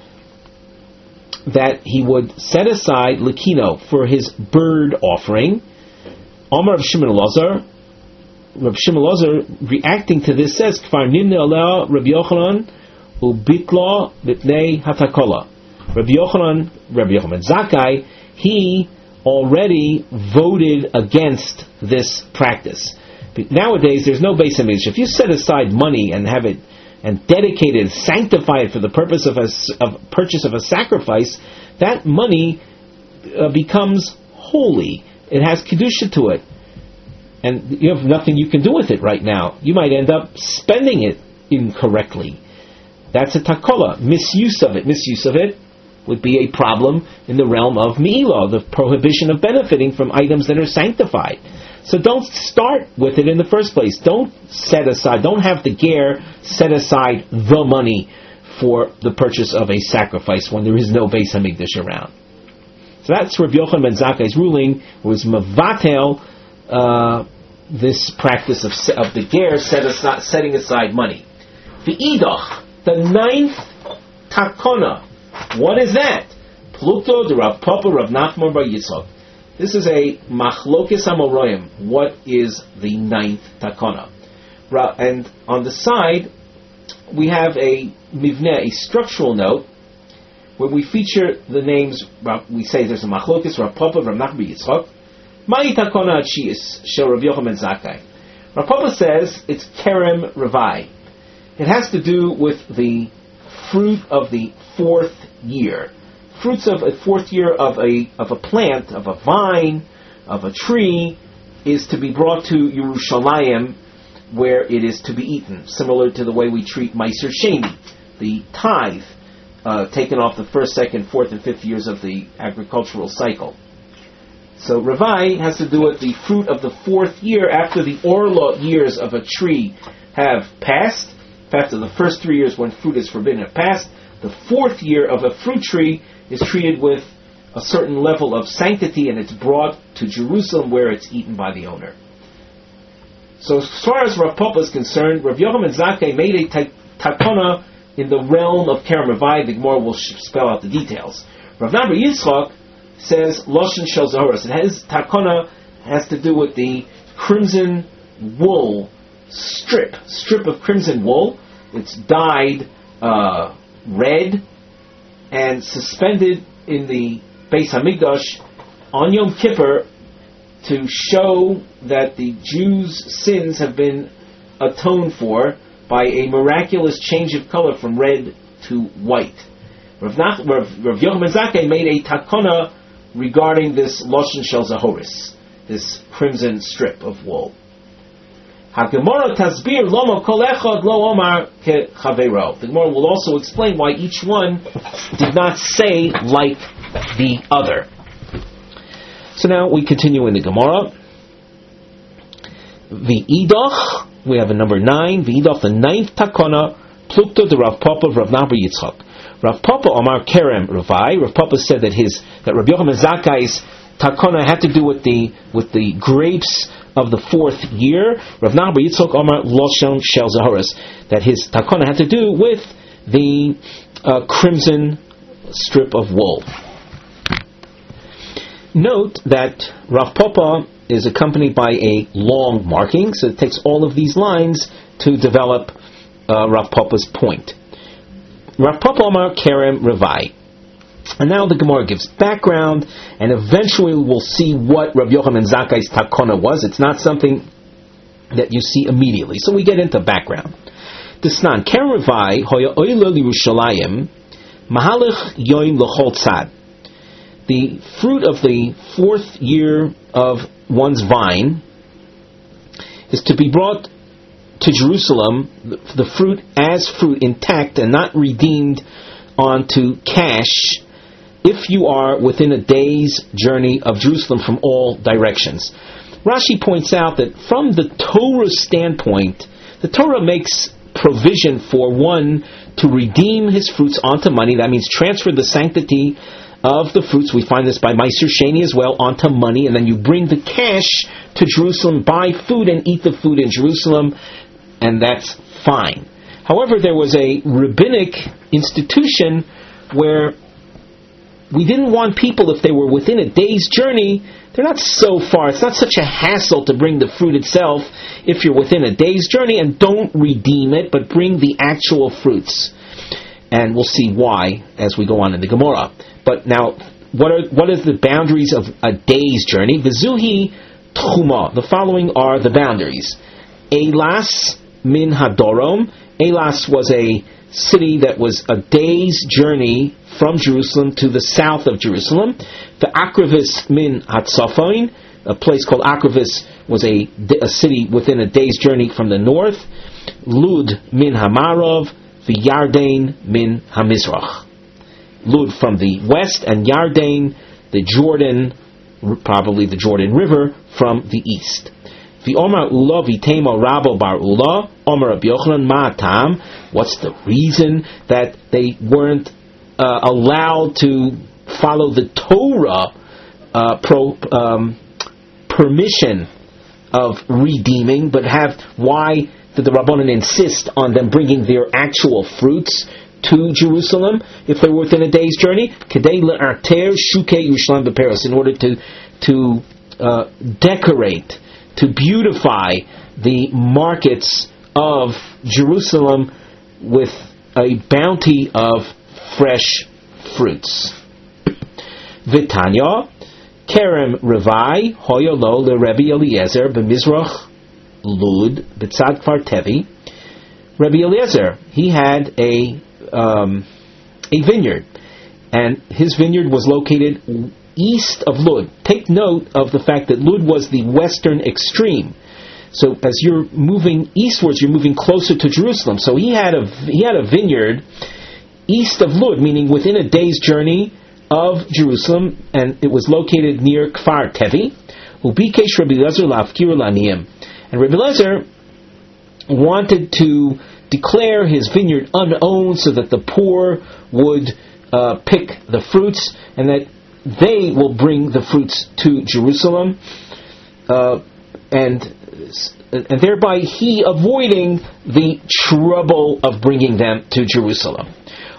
That he would set aside lekino for his bird offering. Omar of Shimon Elazar. Rabbi Shimon Elazar, reacting to this, says, "Kfar nimne aleh Rabbi Yochanan ubitla b'pnei hatakola." Rabbi Yochanan Zakkai, he already voted against this practice. But nowadays, there's no Beis Hamikdash. If you set aside money and have it and dedicate it, sanctify it for the purpose of purchase of a sacrifice, that money becomes holy. It has kedusha to it. And you have nothing you can do with it right now. You might end up spending it incorrectly. That's a takola. Misuse of it would be a problem in the realm of me'ilah, the prohibition of benefiting from items that are sanctified. So don't start with it in the first place. Don't have the ger set aside the money for the purchase of a sacrifice when there is no Beis Hamikdash around. So that's Rabbi Yochanan ben Zakkai's ruling, was mavatel this practice of the ger setting aside money. The idach, the 9th takona. What is that? Pluto de Rav Papa Rav Nachman bar Yitzchak. This is a machlokes amoraim. What is the 9th takona? And on the side, we have a mivneh, a structural note, where we feature the names. We say there's a machlokes Rav Papa Rav Nachman bar Yitzchak. Mai takona atchias shel Rav Yochanan ben Zakkai. Rav Papa says it's kerem revai. It has to do with the fruit of the 4th year. Fruits of a 4th year of a plant, of a vine, of a tree, is to be brought to Yerushalayim, where it is to be eaten, similar to the way we treat Meiser Sheni, the tithe, taken off the 1st, 2nd, 4th, and 5th years of the agricultural cycle. So Revai has to do with the fruit of the 4th year after the Orla years of a tree have passed. After the first 3 years when fruit is forbidden have passed, the 4th year of a fruit tree is treated with a certain level of sanctity, and it's brought to Jerusalem where it's eaten by the owner. So as far as Rav Papa is concerned, Rav Yochanan ben Zakkai made a takona in the realm of Kerem Revai. The Gemara will spell out the details. Rav Nachman bar Yitzchak says Loshen Shel Zahoros. And his takona has to do with the crimson wool strip of crimson wool. It's dyed red and suspended in the Beis Hamikdash on Yom Kippur to show that the Jews' sins have been atoned for by a miraculous change of color from red to white. Rav Yochanan ben Zakkai made a takona regarding this Loshen Shel Zahoris, this crimson strip of wool. HaGemara tasbir lomo kol echad lo omar kechaveiro. The Gemara will also explain why each one did not say like the other. So now we continue in the Gemara. V'idach, we have a number 9. V'idach, the 9th takona, plukta de Rav Papa Rav Nachman bar Yitzchak. Rav Papa Omar Kerem Revai. Rav Papa said that Rabbi Yochanan ben Zakkai's takona had to do with the grapes of the 4th year. Rav Nachman bar Yitzchak Omar Loshen Shel Zahoros, that his takona had to do with the crimson strip of wool. Note that Rav Papa is accompanied by a long marking, so it takes all of these lines to develop Rav Papa's point. Rav Papa Omar Kerem Revai. And now the Gemara gives background, and eventually we'll see what Rav Yochanan ben Zakkai's takona was. It's not something that you see immediately. So we get into background. Desnan Kerem Revai hoya oila Yerushalayim mahalich yoim l'chol tzad. The fruit of the 4th year of one's vine is to be brought to Jerusalem, the fruit as fruit intact and not redeemed onto cash, if you are within a day's journey of Jerusalem from all directions. Rashi points out that from the Torah standpoint, the Torah makes provision for one to redeem his fruits onto money. That means transfer the sanctity of the fruits. We find this by Meiser Sheni as well, onto money, and then you bring the cash to Jerusalem, buy food and eat the food in Jerusalem, and that's fine. However, there was a rabbinic institution where we didn't want people, if they were within a day's journey, they're not so far, it's not such a hassle to bring the fruit itself if you're within a day's journey, and don't redeem it, but bring the actual fruits. And we'll see why as we go on in the Gemara. But now, what are the boundaries of a day's journey? V'zuhi tchuma. The following are the boundaries. Eilas min hadorom. Eilas was a city that was a day's journey from Jerusalem to the south of Jerusalem. The Akravis min hatzafoin, a place called Akravis, was a city within a day's journey from the north. Lud min hamarov, the Yarden min hamizrach. Lud from the west, and Yarden, the Jordan, probably the Jordan River, from the east. The Omar Ula Vitema Rabo Bar Ula, Omar Rabbi Yochanan Ma'atam. What's the reason that they weren't allowed to follow the Torah permission of redeeming, but why did the Rabbanan insist on them bringing their actual fruits to Jerusalem if they were within a day's journey? Kedei le'arter shukei Yerushalayim beperos, in order to decorate, to beautify the markets of Jerusalem with a bounty of fresh fruits. Vitanya, Kerem Revai, Hoyolo le Rebbe Eliezer, B'mizrach Lud, B'tzad Kfar Tevi. Rebbe Eliezer, he had a vineyard, and his vineyard was located east of Lud. Take note of the fact that Lud was the western extreme. So as you're moving eastwards, you're moving closer to Jerusalem. So he had a vineyard east of Lud, meaning within a day's journey of Jerusalem, and it was located near Kfar Tevi. Ubikesh Rebbe Eliezer la'afkiru la'aniyim. And Rebbe Eliezer wanted to declare his vineyard unowned so that the poor would pick the fruits, and that they will bring the fruits to Jerusalem, and thereby he avoiding the trouble of bringing them to Jerusalem.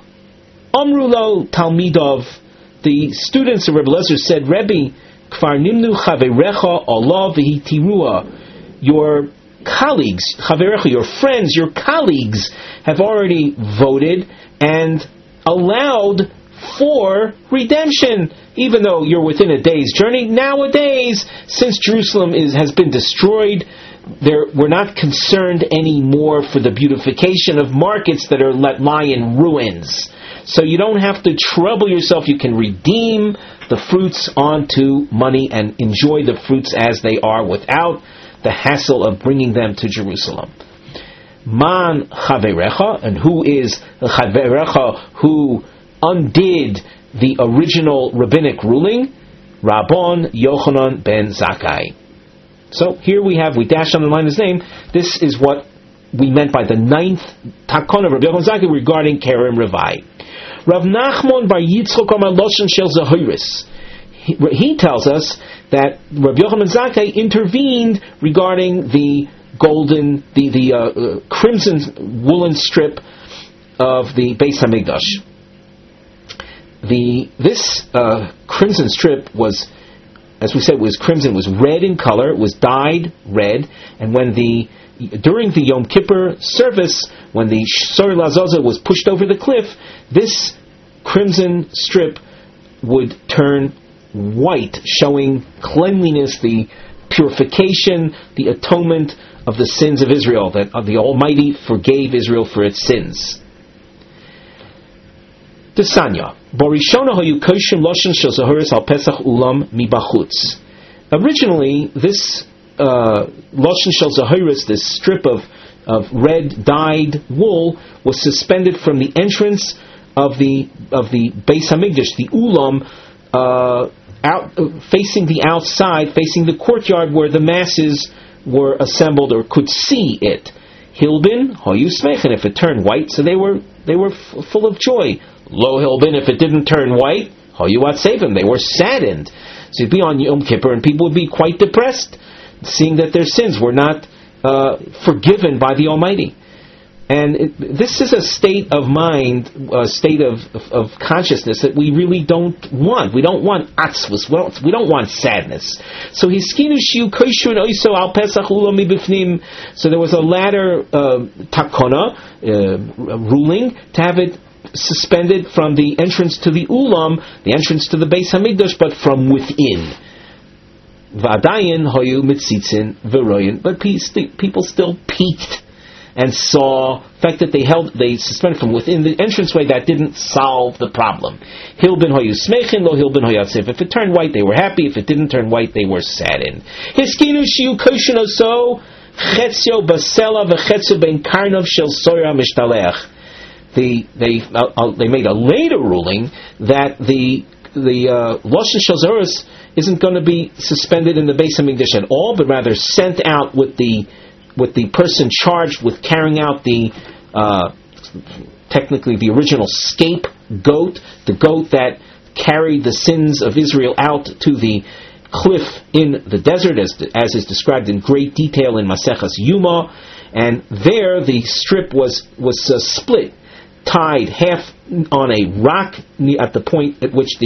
Amrulo Talmidov, the students of Rebbe Eliezer said, Rebbe, Kfar Nimnu Chaverecha Allah V'Hitirua, your colleagues, Chaverecha, your friends, your colleagues have already voted and allowed for redemption, even though you're within a day's journey. Nowadays, since Jerusalem has been destroyed, we're not concerned anymore for the beautification of markets that lie in ruins. So you don't have to trouble yourself. You can redeem the fruits onto money and enjoy the fruits as they are without the hassle of bringing them to Jerusalem. Man Chaverecha, and who is the Chaverecha who undid the original rabbinic ruling? Rabban Yochanan ben Zakkai. So here we dash on the line his name. This is what we meant by the 9th takon of Rabbi Yochanan Zakkai regarding Kerem Revai. Rav Nachman bar Yitzchok Amar Loshen Shel Zahiris. He tells us that Rabbi Yochanan Zakkai intervened regarding the crimson woolen strip of the Beis Hamikdash. This crimson strip was, as we said, was crimson, was red in color, was dyed red, and during the Yom Kippur service, when the Sor Lazaza was pushed over the cliff, this crimson strip would turn white, showing cleanliness, the purification, the atonement of the sins of Israel, that the Almighty forgave Israel for its sins. Desanya. Originally, this Loshen Shel Zahiris, this strip of red dyed wool, was suspended from the entrance of the Beis Hamikdash, the Ulam, out facing the outside, facing the courtyard where the masses were assembled or could see it. Hilbin hoyu smechen, if it turned white, so they were full of joy. Lo hilbin, if it didn't turn white, hoyu atzevim, they were saddened. So you'd be on Yom Kippur and people would be quite depressed, seeing that their sins were not forgiven by the Almighty. And this is a state of mind, a state of consciousness that we really don't want. We don't want atzvus. We don't want sadness. So hiskinu shiu koshun oiso al pesach ulo mibifnim. So there was a latter takona ruling to have it suspended from the entrance to the ulam, the entrance to the Beis Hamikdash, but from within. V'adayin hoyu mitzitzin v'royin. But people still peeked and saw the fact that they suspended from within the entranceway. That didn't solve the problem. Hilbin hoyu smechin, lo hilbin hoyatzif. If it turned white, they were happy. If it didn't turn white, they were saddened. Hiskinu shiu koshin oso chetzio basela v'chetzio ben karnov shel soya mishtaleach. They made a later ruling that the Loshen Shel Zahiris isn't going to be suspended in the Beis Hamikdash at all, but rather sent out with the person charged with carrying out technically the original scapegoat, the goat that carried the sins of Israel out to the cliff in the desert, as is described in great detail in Maseches Yuma. And there the strip was split, tied half on a rock at the point at which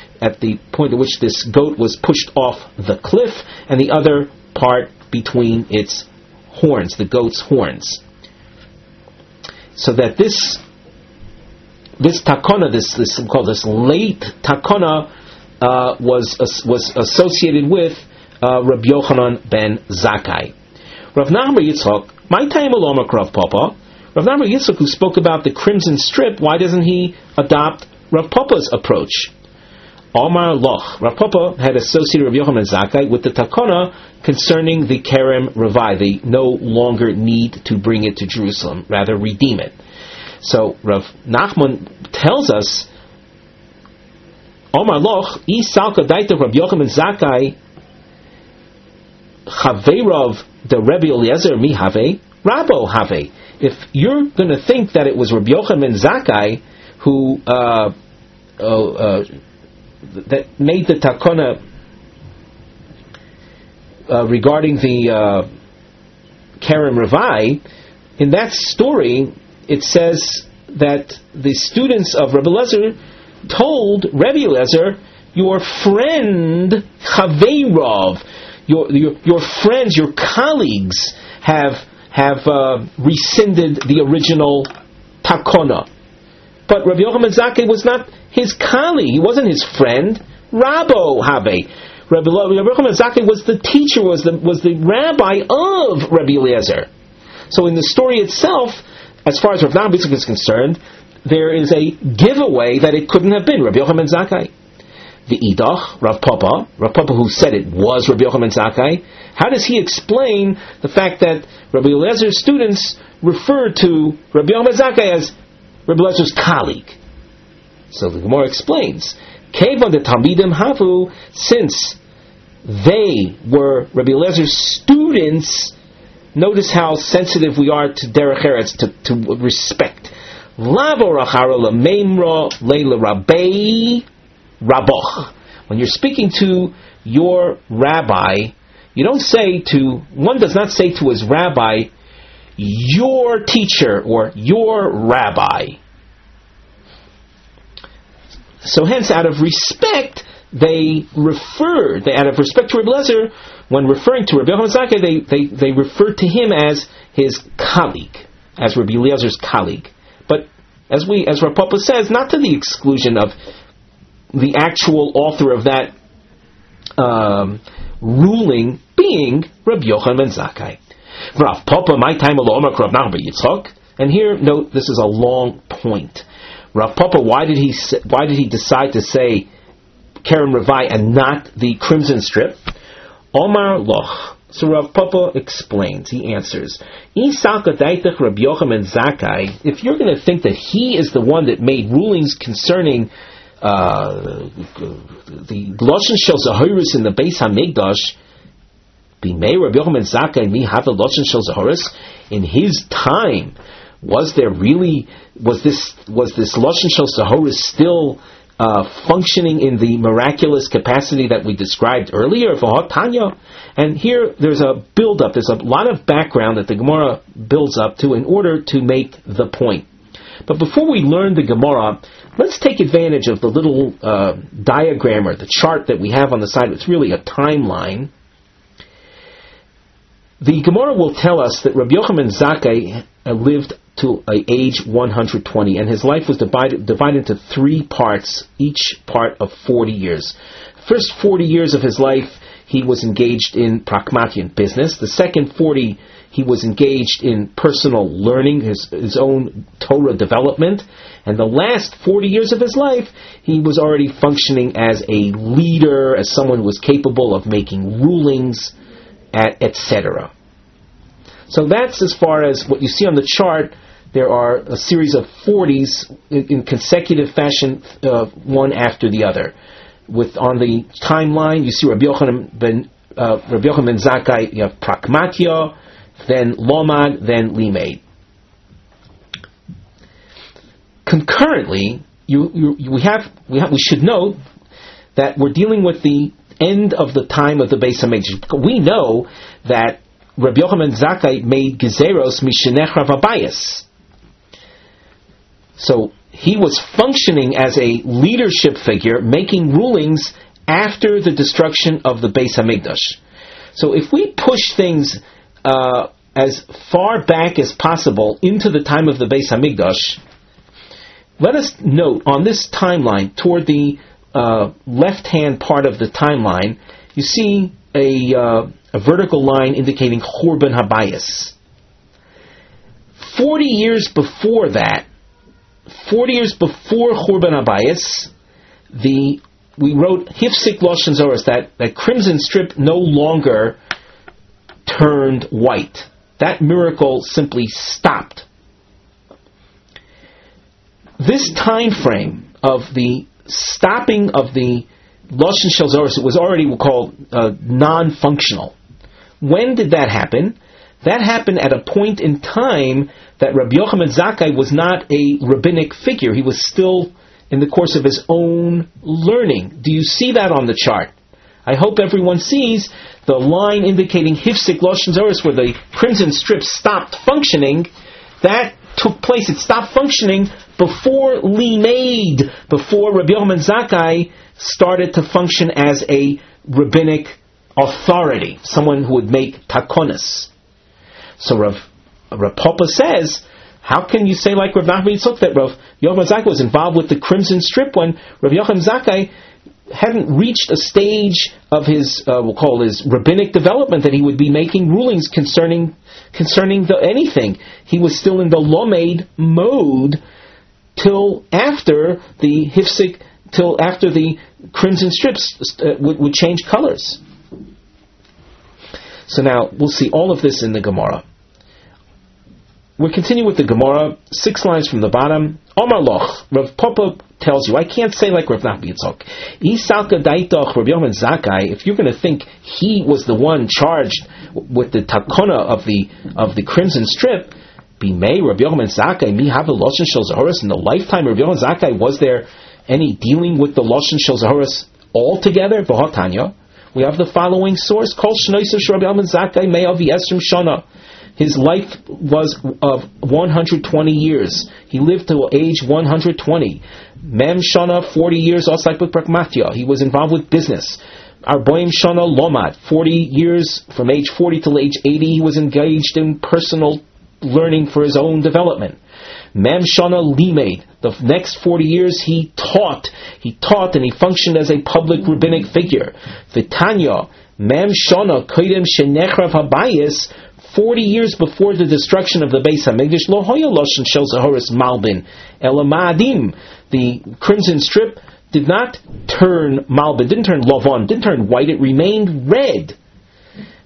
this goat was pushed off the cliff, and the other part between its horns, the goat's horns. So that this takona, this late takona, was associated with Rabbi Yochanan ben Zakkai. Rav Nachman bar Yitzchak, my time along Rav Papa. Rav Nachman bar Yitzchak, who spoke about the crimson strip, why doesn't he adopt Rav Papa's approach? Omar Loch. Rav Papa had associated Rav Yochanan ben Zakkai with the takona concerning the Kerem Revai. They no longer need to bring it to Jerusalem, rather redeem it. So Rav Nachman tells us, Omar Loch, Isalka Daita Rav Yochanan ben Zakkai, Chaveirav the Rebbe Eliezer mi have, Rabo have. If you're going to think that it was Rabbi Yochanan ben Zakkai who that made the takona regarding the Kerem Revai, in that story it says that the students of Rebbe Eliezer told Rebbe Eliezer, your friend Chaveirav, your friends, your colleagues have rescinded the original takona. But Rabbi Yochanan ben Zakkai was not his colleague. He wasn't his friend. Rabo have. Rabbi Yochanan ben Zakkai was the teacher, was the rabbi of Rabbi Eliezer. So in the story itself, as far as Rav Nachman is concerned, there is a giveaway that it couldn't have been Rabbi Yochanan ben Zakkai. The Idach, Rav Papa who said it was Rabbi Yochanan ben Zakkai, how does he explain the fact that Rabbi Eliezer's students referred to Rabbi Yochanan ben Zakkai as Rabbi Eliezer's colleague? So the Gemara explains, Kevon the Talmidim Havu, since they were Rabbi Eliezer's students, notice how sensitive we are to derech eretz, to respect. Lavo rachara lemeimra leila rabei raboch. When you're speaking to your rabbi, one does not say to his rabbi, your teacher or your rabbi. So hence, out of respect to Rabbi Eliezer, when referring to Rabbi Yochanan ben Zakkai, they refer to him as his colleague, as Rabbi Eliezer's colleague. But as Rav Papa says, not to the exclusion of the actual author of that ruling being Rabbi Yochanan ben Zakkai. Rav Papa, my time alone, Rav Nachman bar Yitzchak. And here, note, this is a long point. Rav Papa, why did he decide to say Kerem Revai and not the crimson strip? Omar Loch, So Rav Papa explains, he answers, if you're going to think that he is the one that made rulings concerning the Loshen Shel Zahoris in the Beis HaMikdash, in his time, was this Loshen Shel Zahoris still functioning in the miraculous capacity that we described earlier? And here there's a build-up, there's a lot of background that the Gemara builds up to in order to make the point. But before we learn the Gemara, let's take advantage of the little diagram or the chart that we have on the side. It's really a timeline. The Gemara will tell us that Rabbi Yochanan Zakkai lived to age 120, and his life was divided into 3 parts, each part of 40 years. First 40 years of his life, he was engaged in pragmatian business. The second 40, he was engaged in personal learning, his own Torah development. And the last 40 years of his life, he was already functioning as a leader, as someone who was capable of making rulings, etc. So that's as far as what you see on the chart. There are a series of 40s in consecutive fashion, one after the other. On the timeline, you see Rabbi Yochanan ben Zakkai, you have Pragmatia, then Lomad, then Limaid. Concurrently, we should note that we're dealing with the end of the time of the Beis HaMikdash. We know that Rabbi Yochanan Zakkai made Gezeros Mishenech Rav Abayis. So he was functioning as a leadership figure, making rulings after the destruction of the Beis HaMikdash. So if we push things as far back as possible into the time of the Beis HaMikdash, let us note on this timeline, toward the left-hand part of the timeline, you see a vertical line indicating Churban Habayis. 40 years before that, 40 years before Churban Habayis, we wrote Hifsik Loshen Zoros, that crimson strip no longer turned white. That miracle simply stopped. This time frame of the stopping of the Loshen Shel Zoros, it was already called non-functional. When did that happen? That happened at a point in time that Rabbi Yochanan Zakkai was not a rabbinic figure. He was still in the course of his own learning. Do you see that on the chart? I hope everyone sees the line indicating Hifsik Loshen Zoros, where the crimson strip stopped functioning. That took place. It stopped functioning before Limaid, before Rabbi Yochanan Zakkai started to function as a rabbinic authority, someone who would make takonas. So Rav Papa says, how can you say like Rav Nachman Yitzchak that Rav Yochanan Zakkai was involved with the crimson strip when Rav Yochanan Zakkai hadn't reached a stage of his, we'll call his rabbinic development, that he would be making rulings concerning anything. He was still in the Lomaid mode till after the Hifsik, till after the crimson strips would change colors. So now we'll see all of this in the Gemara. We'll continue with the Gemara, 6 lines from the bottom. Omar Loch, Rav Papa tells you, I can't say like Rav Nachman Yitzchak. Isalka daitoch Rav Yochanan Zakkai, if you're going to think he was the one charged with the takona of the crimson strip, Bimei Rav Yochanan Zakkai, mi have the Loshen Shel Zahoros, in the lifetime of Rav Yochanan Zakkai, was there any dealing with the Loshen Shel Zahoros altogether? V'hotanya, we have the following source, Kol Shnoisav Rav Yochanan Zakkai me'avi esrim shana. His life was of 120 years. He lived to age 120. Mem Shana, 40 years, Osak with Pragmatia. He was involved with business. Arboim Shana Lomad, 40 years, from age 40 till age 80, he was engaged in personal learning for his own development. Mem Shana Limaid, the next 40 years he taught and he functioned as a public rabbinic figure. Vitanya, Mem Shana Koidem Shenechrav Habayis, 40 years before the destruction of the Beis HaMikdash, Lo Hoya Loshen Shel Zahoros Malbin Elamaadim. The crimson strip did not turn Malbin, didn't turn Lovon, didn't turn white, it remained red.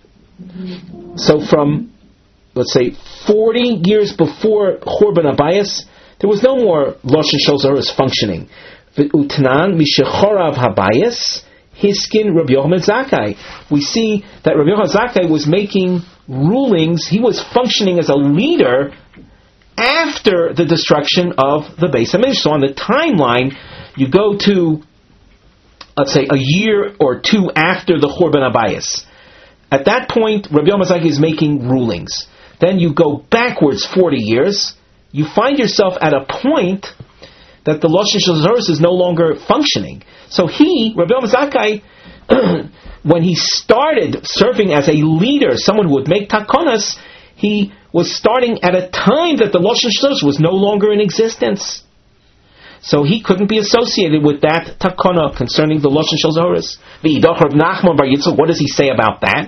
So from, let's say, 40 years before Churban Abayis, there was no more Lashon Shel Zoros functioning. V'utanan mishechorav Habayis hiskin Rabbi Yochanan Zakkai. We see that Rabbi Yochanan Zakkai was making rulings. He was functioning as a leader after the destruction of the Beis HaMikdash. So on the timeline, you go to, let's say, a year or two after the Churban Abayis. At that point, Rabbi Yochanan Zakkai is making rulings. Then you go backwards 40 years. You find yourself at a point that the Lashon Shel Zoros is no longer functioning. So Rabbi Yochanan Zakkai, when he started serving as a leader, someone who would make takonas, he was starting at a time that the Lashon Shel Zoros was no longer in existence. So he couldn't be associated with that takona concerning the Lashon Shel Zoros. V'idach Rav Nachman bar Yitzchak, what does he say about that?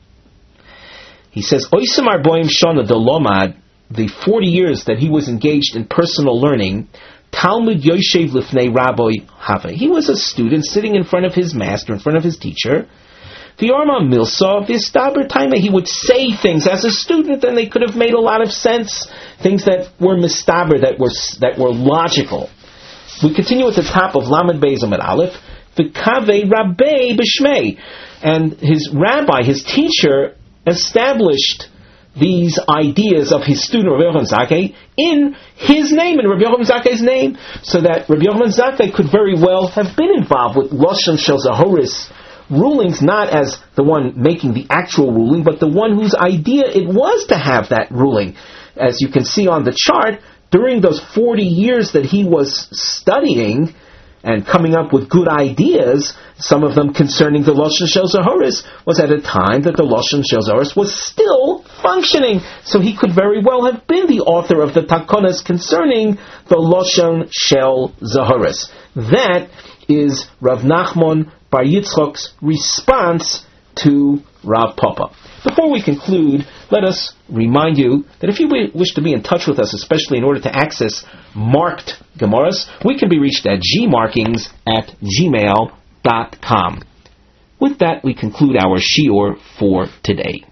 He says, Oisem Arboim Shana de Lomad, the 40 years that he was engaged in personal learning, Talmud Yoshev Lifnei Rabbi Have. He was a student sitting in front of his master, in front of his teacher. V'yorma Milsa V'Istaber Taima. He would say things as a student, and they could have made a lot of sense. Things that were mistaber, that were logical. We continue at the top of Lamed Beis Amud Aleph. V'Kavei Rabbi B'Shmei. And his rabbi, his teacher, established these ideas of his student Rabbi Yochanan Zakkai in his name, in Rabbi Yochanan Zakkai's name, so that Rabbi Yochanan Zakkai could very well have been involved with Lashon Shel Zoros rulings, not as the one making the actual ruling, but the one whose idea it was to have that ruling. As you can see on the chart, during those 40 years that he was studying and coming up with good ideas, some of them concerning the Lashon Shel Zoros, was at a time that the Lashon Shel Zoros was still functioning. So he could very well have been the author of the takonas concerning the Lashon Shel Zoros. That is Rav Nachman bar Yitzchak's response to Rav Papa. Before we conclude, let us remind you that if you wish to be in touch with us, especially in order to access marked Gemaras, we can be reached at gmarkings@gmail.com. With that, we conclude our shiur for today.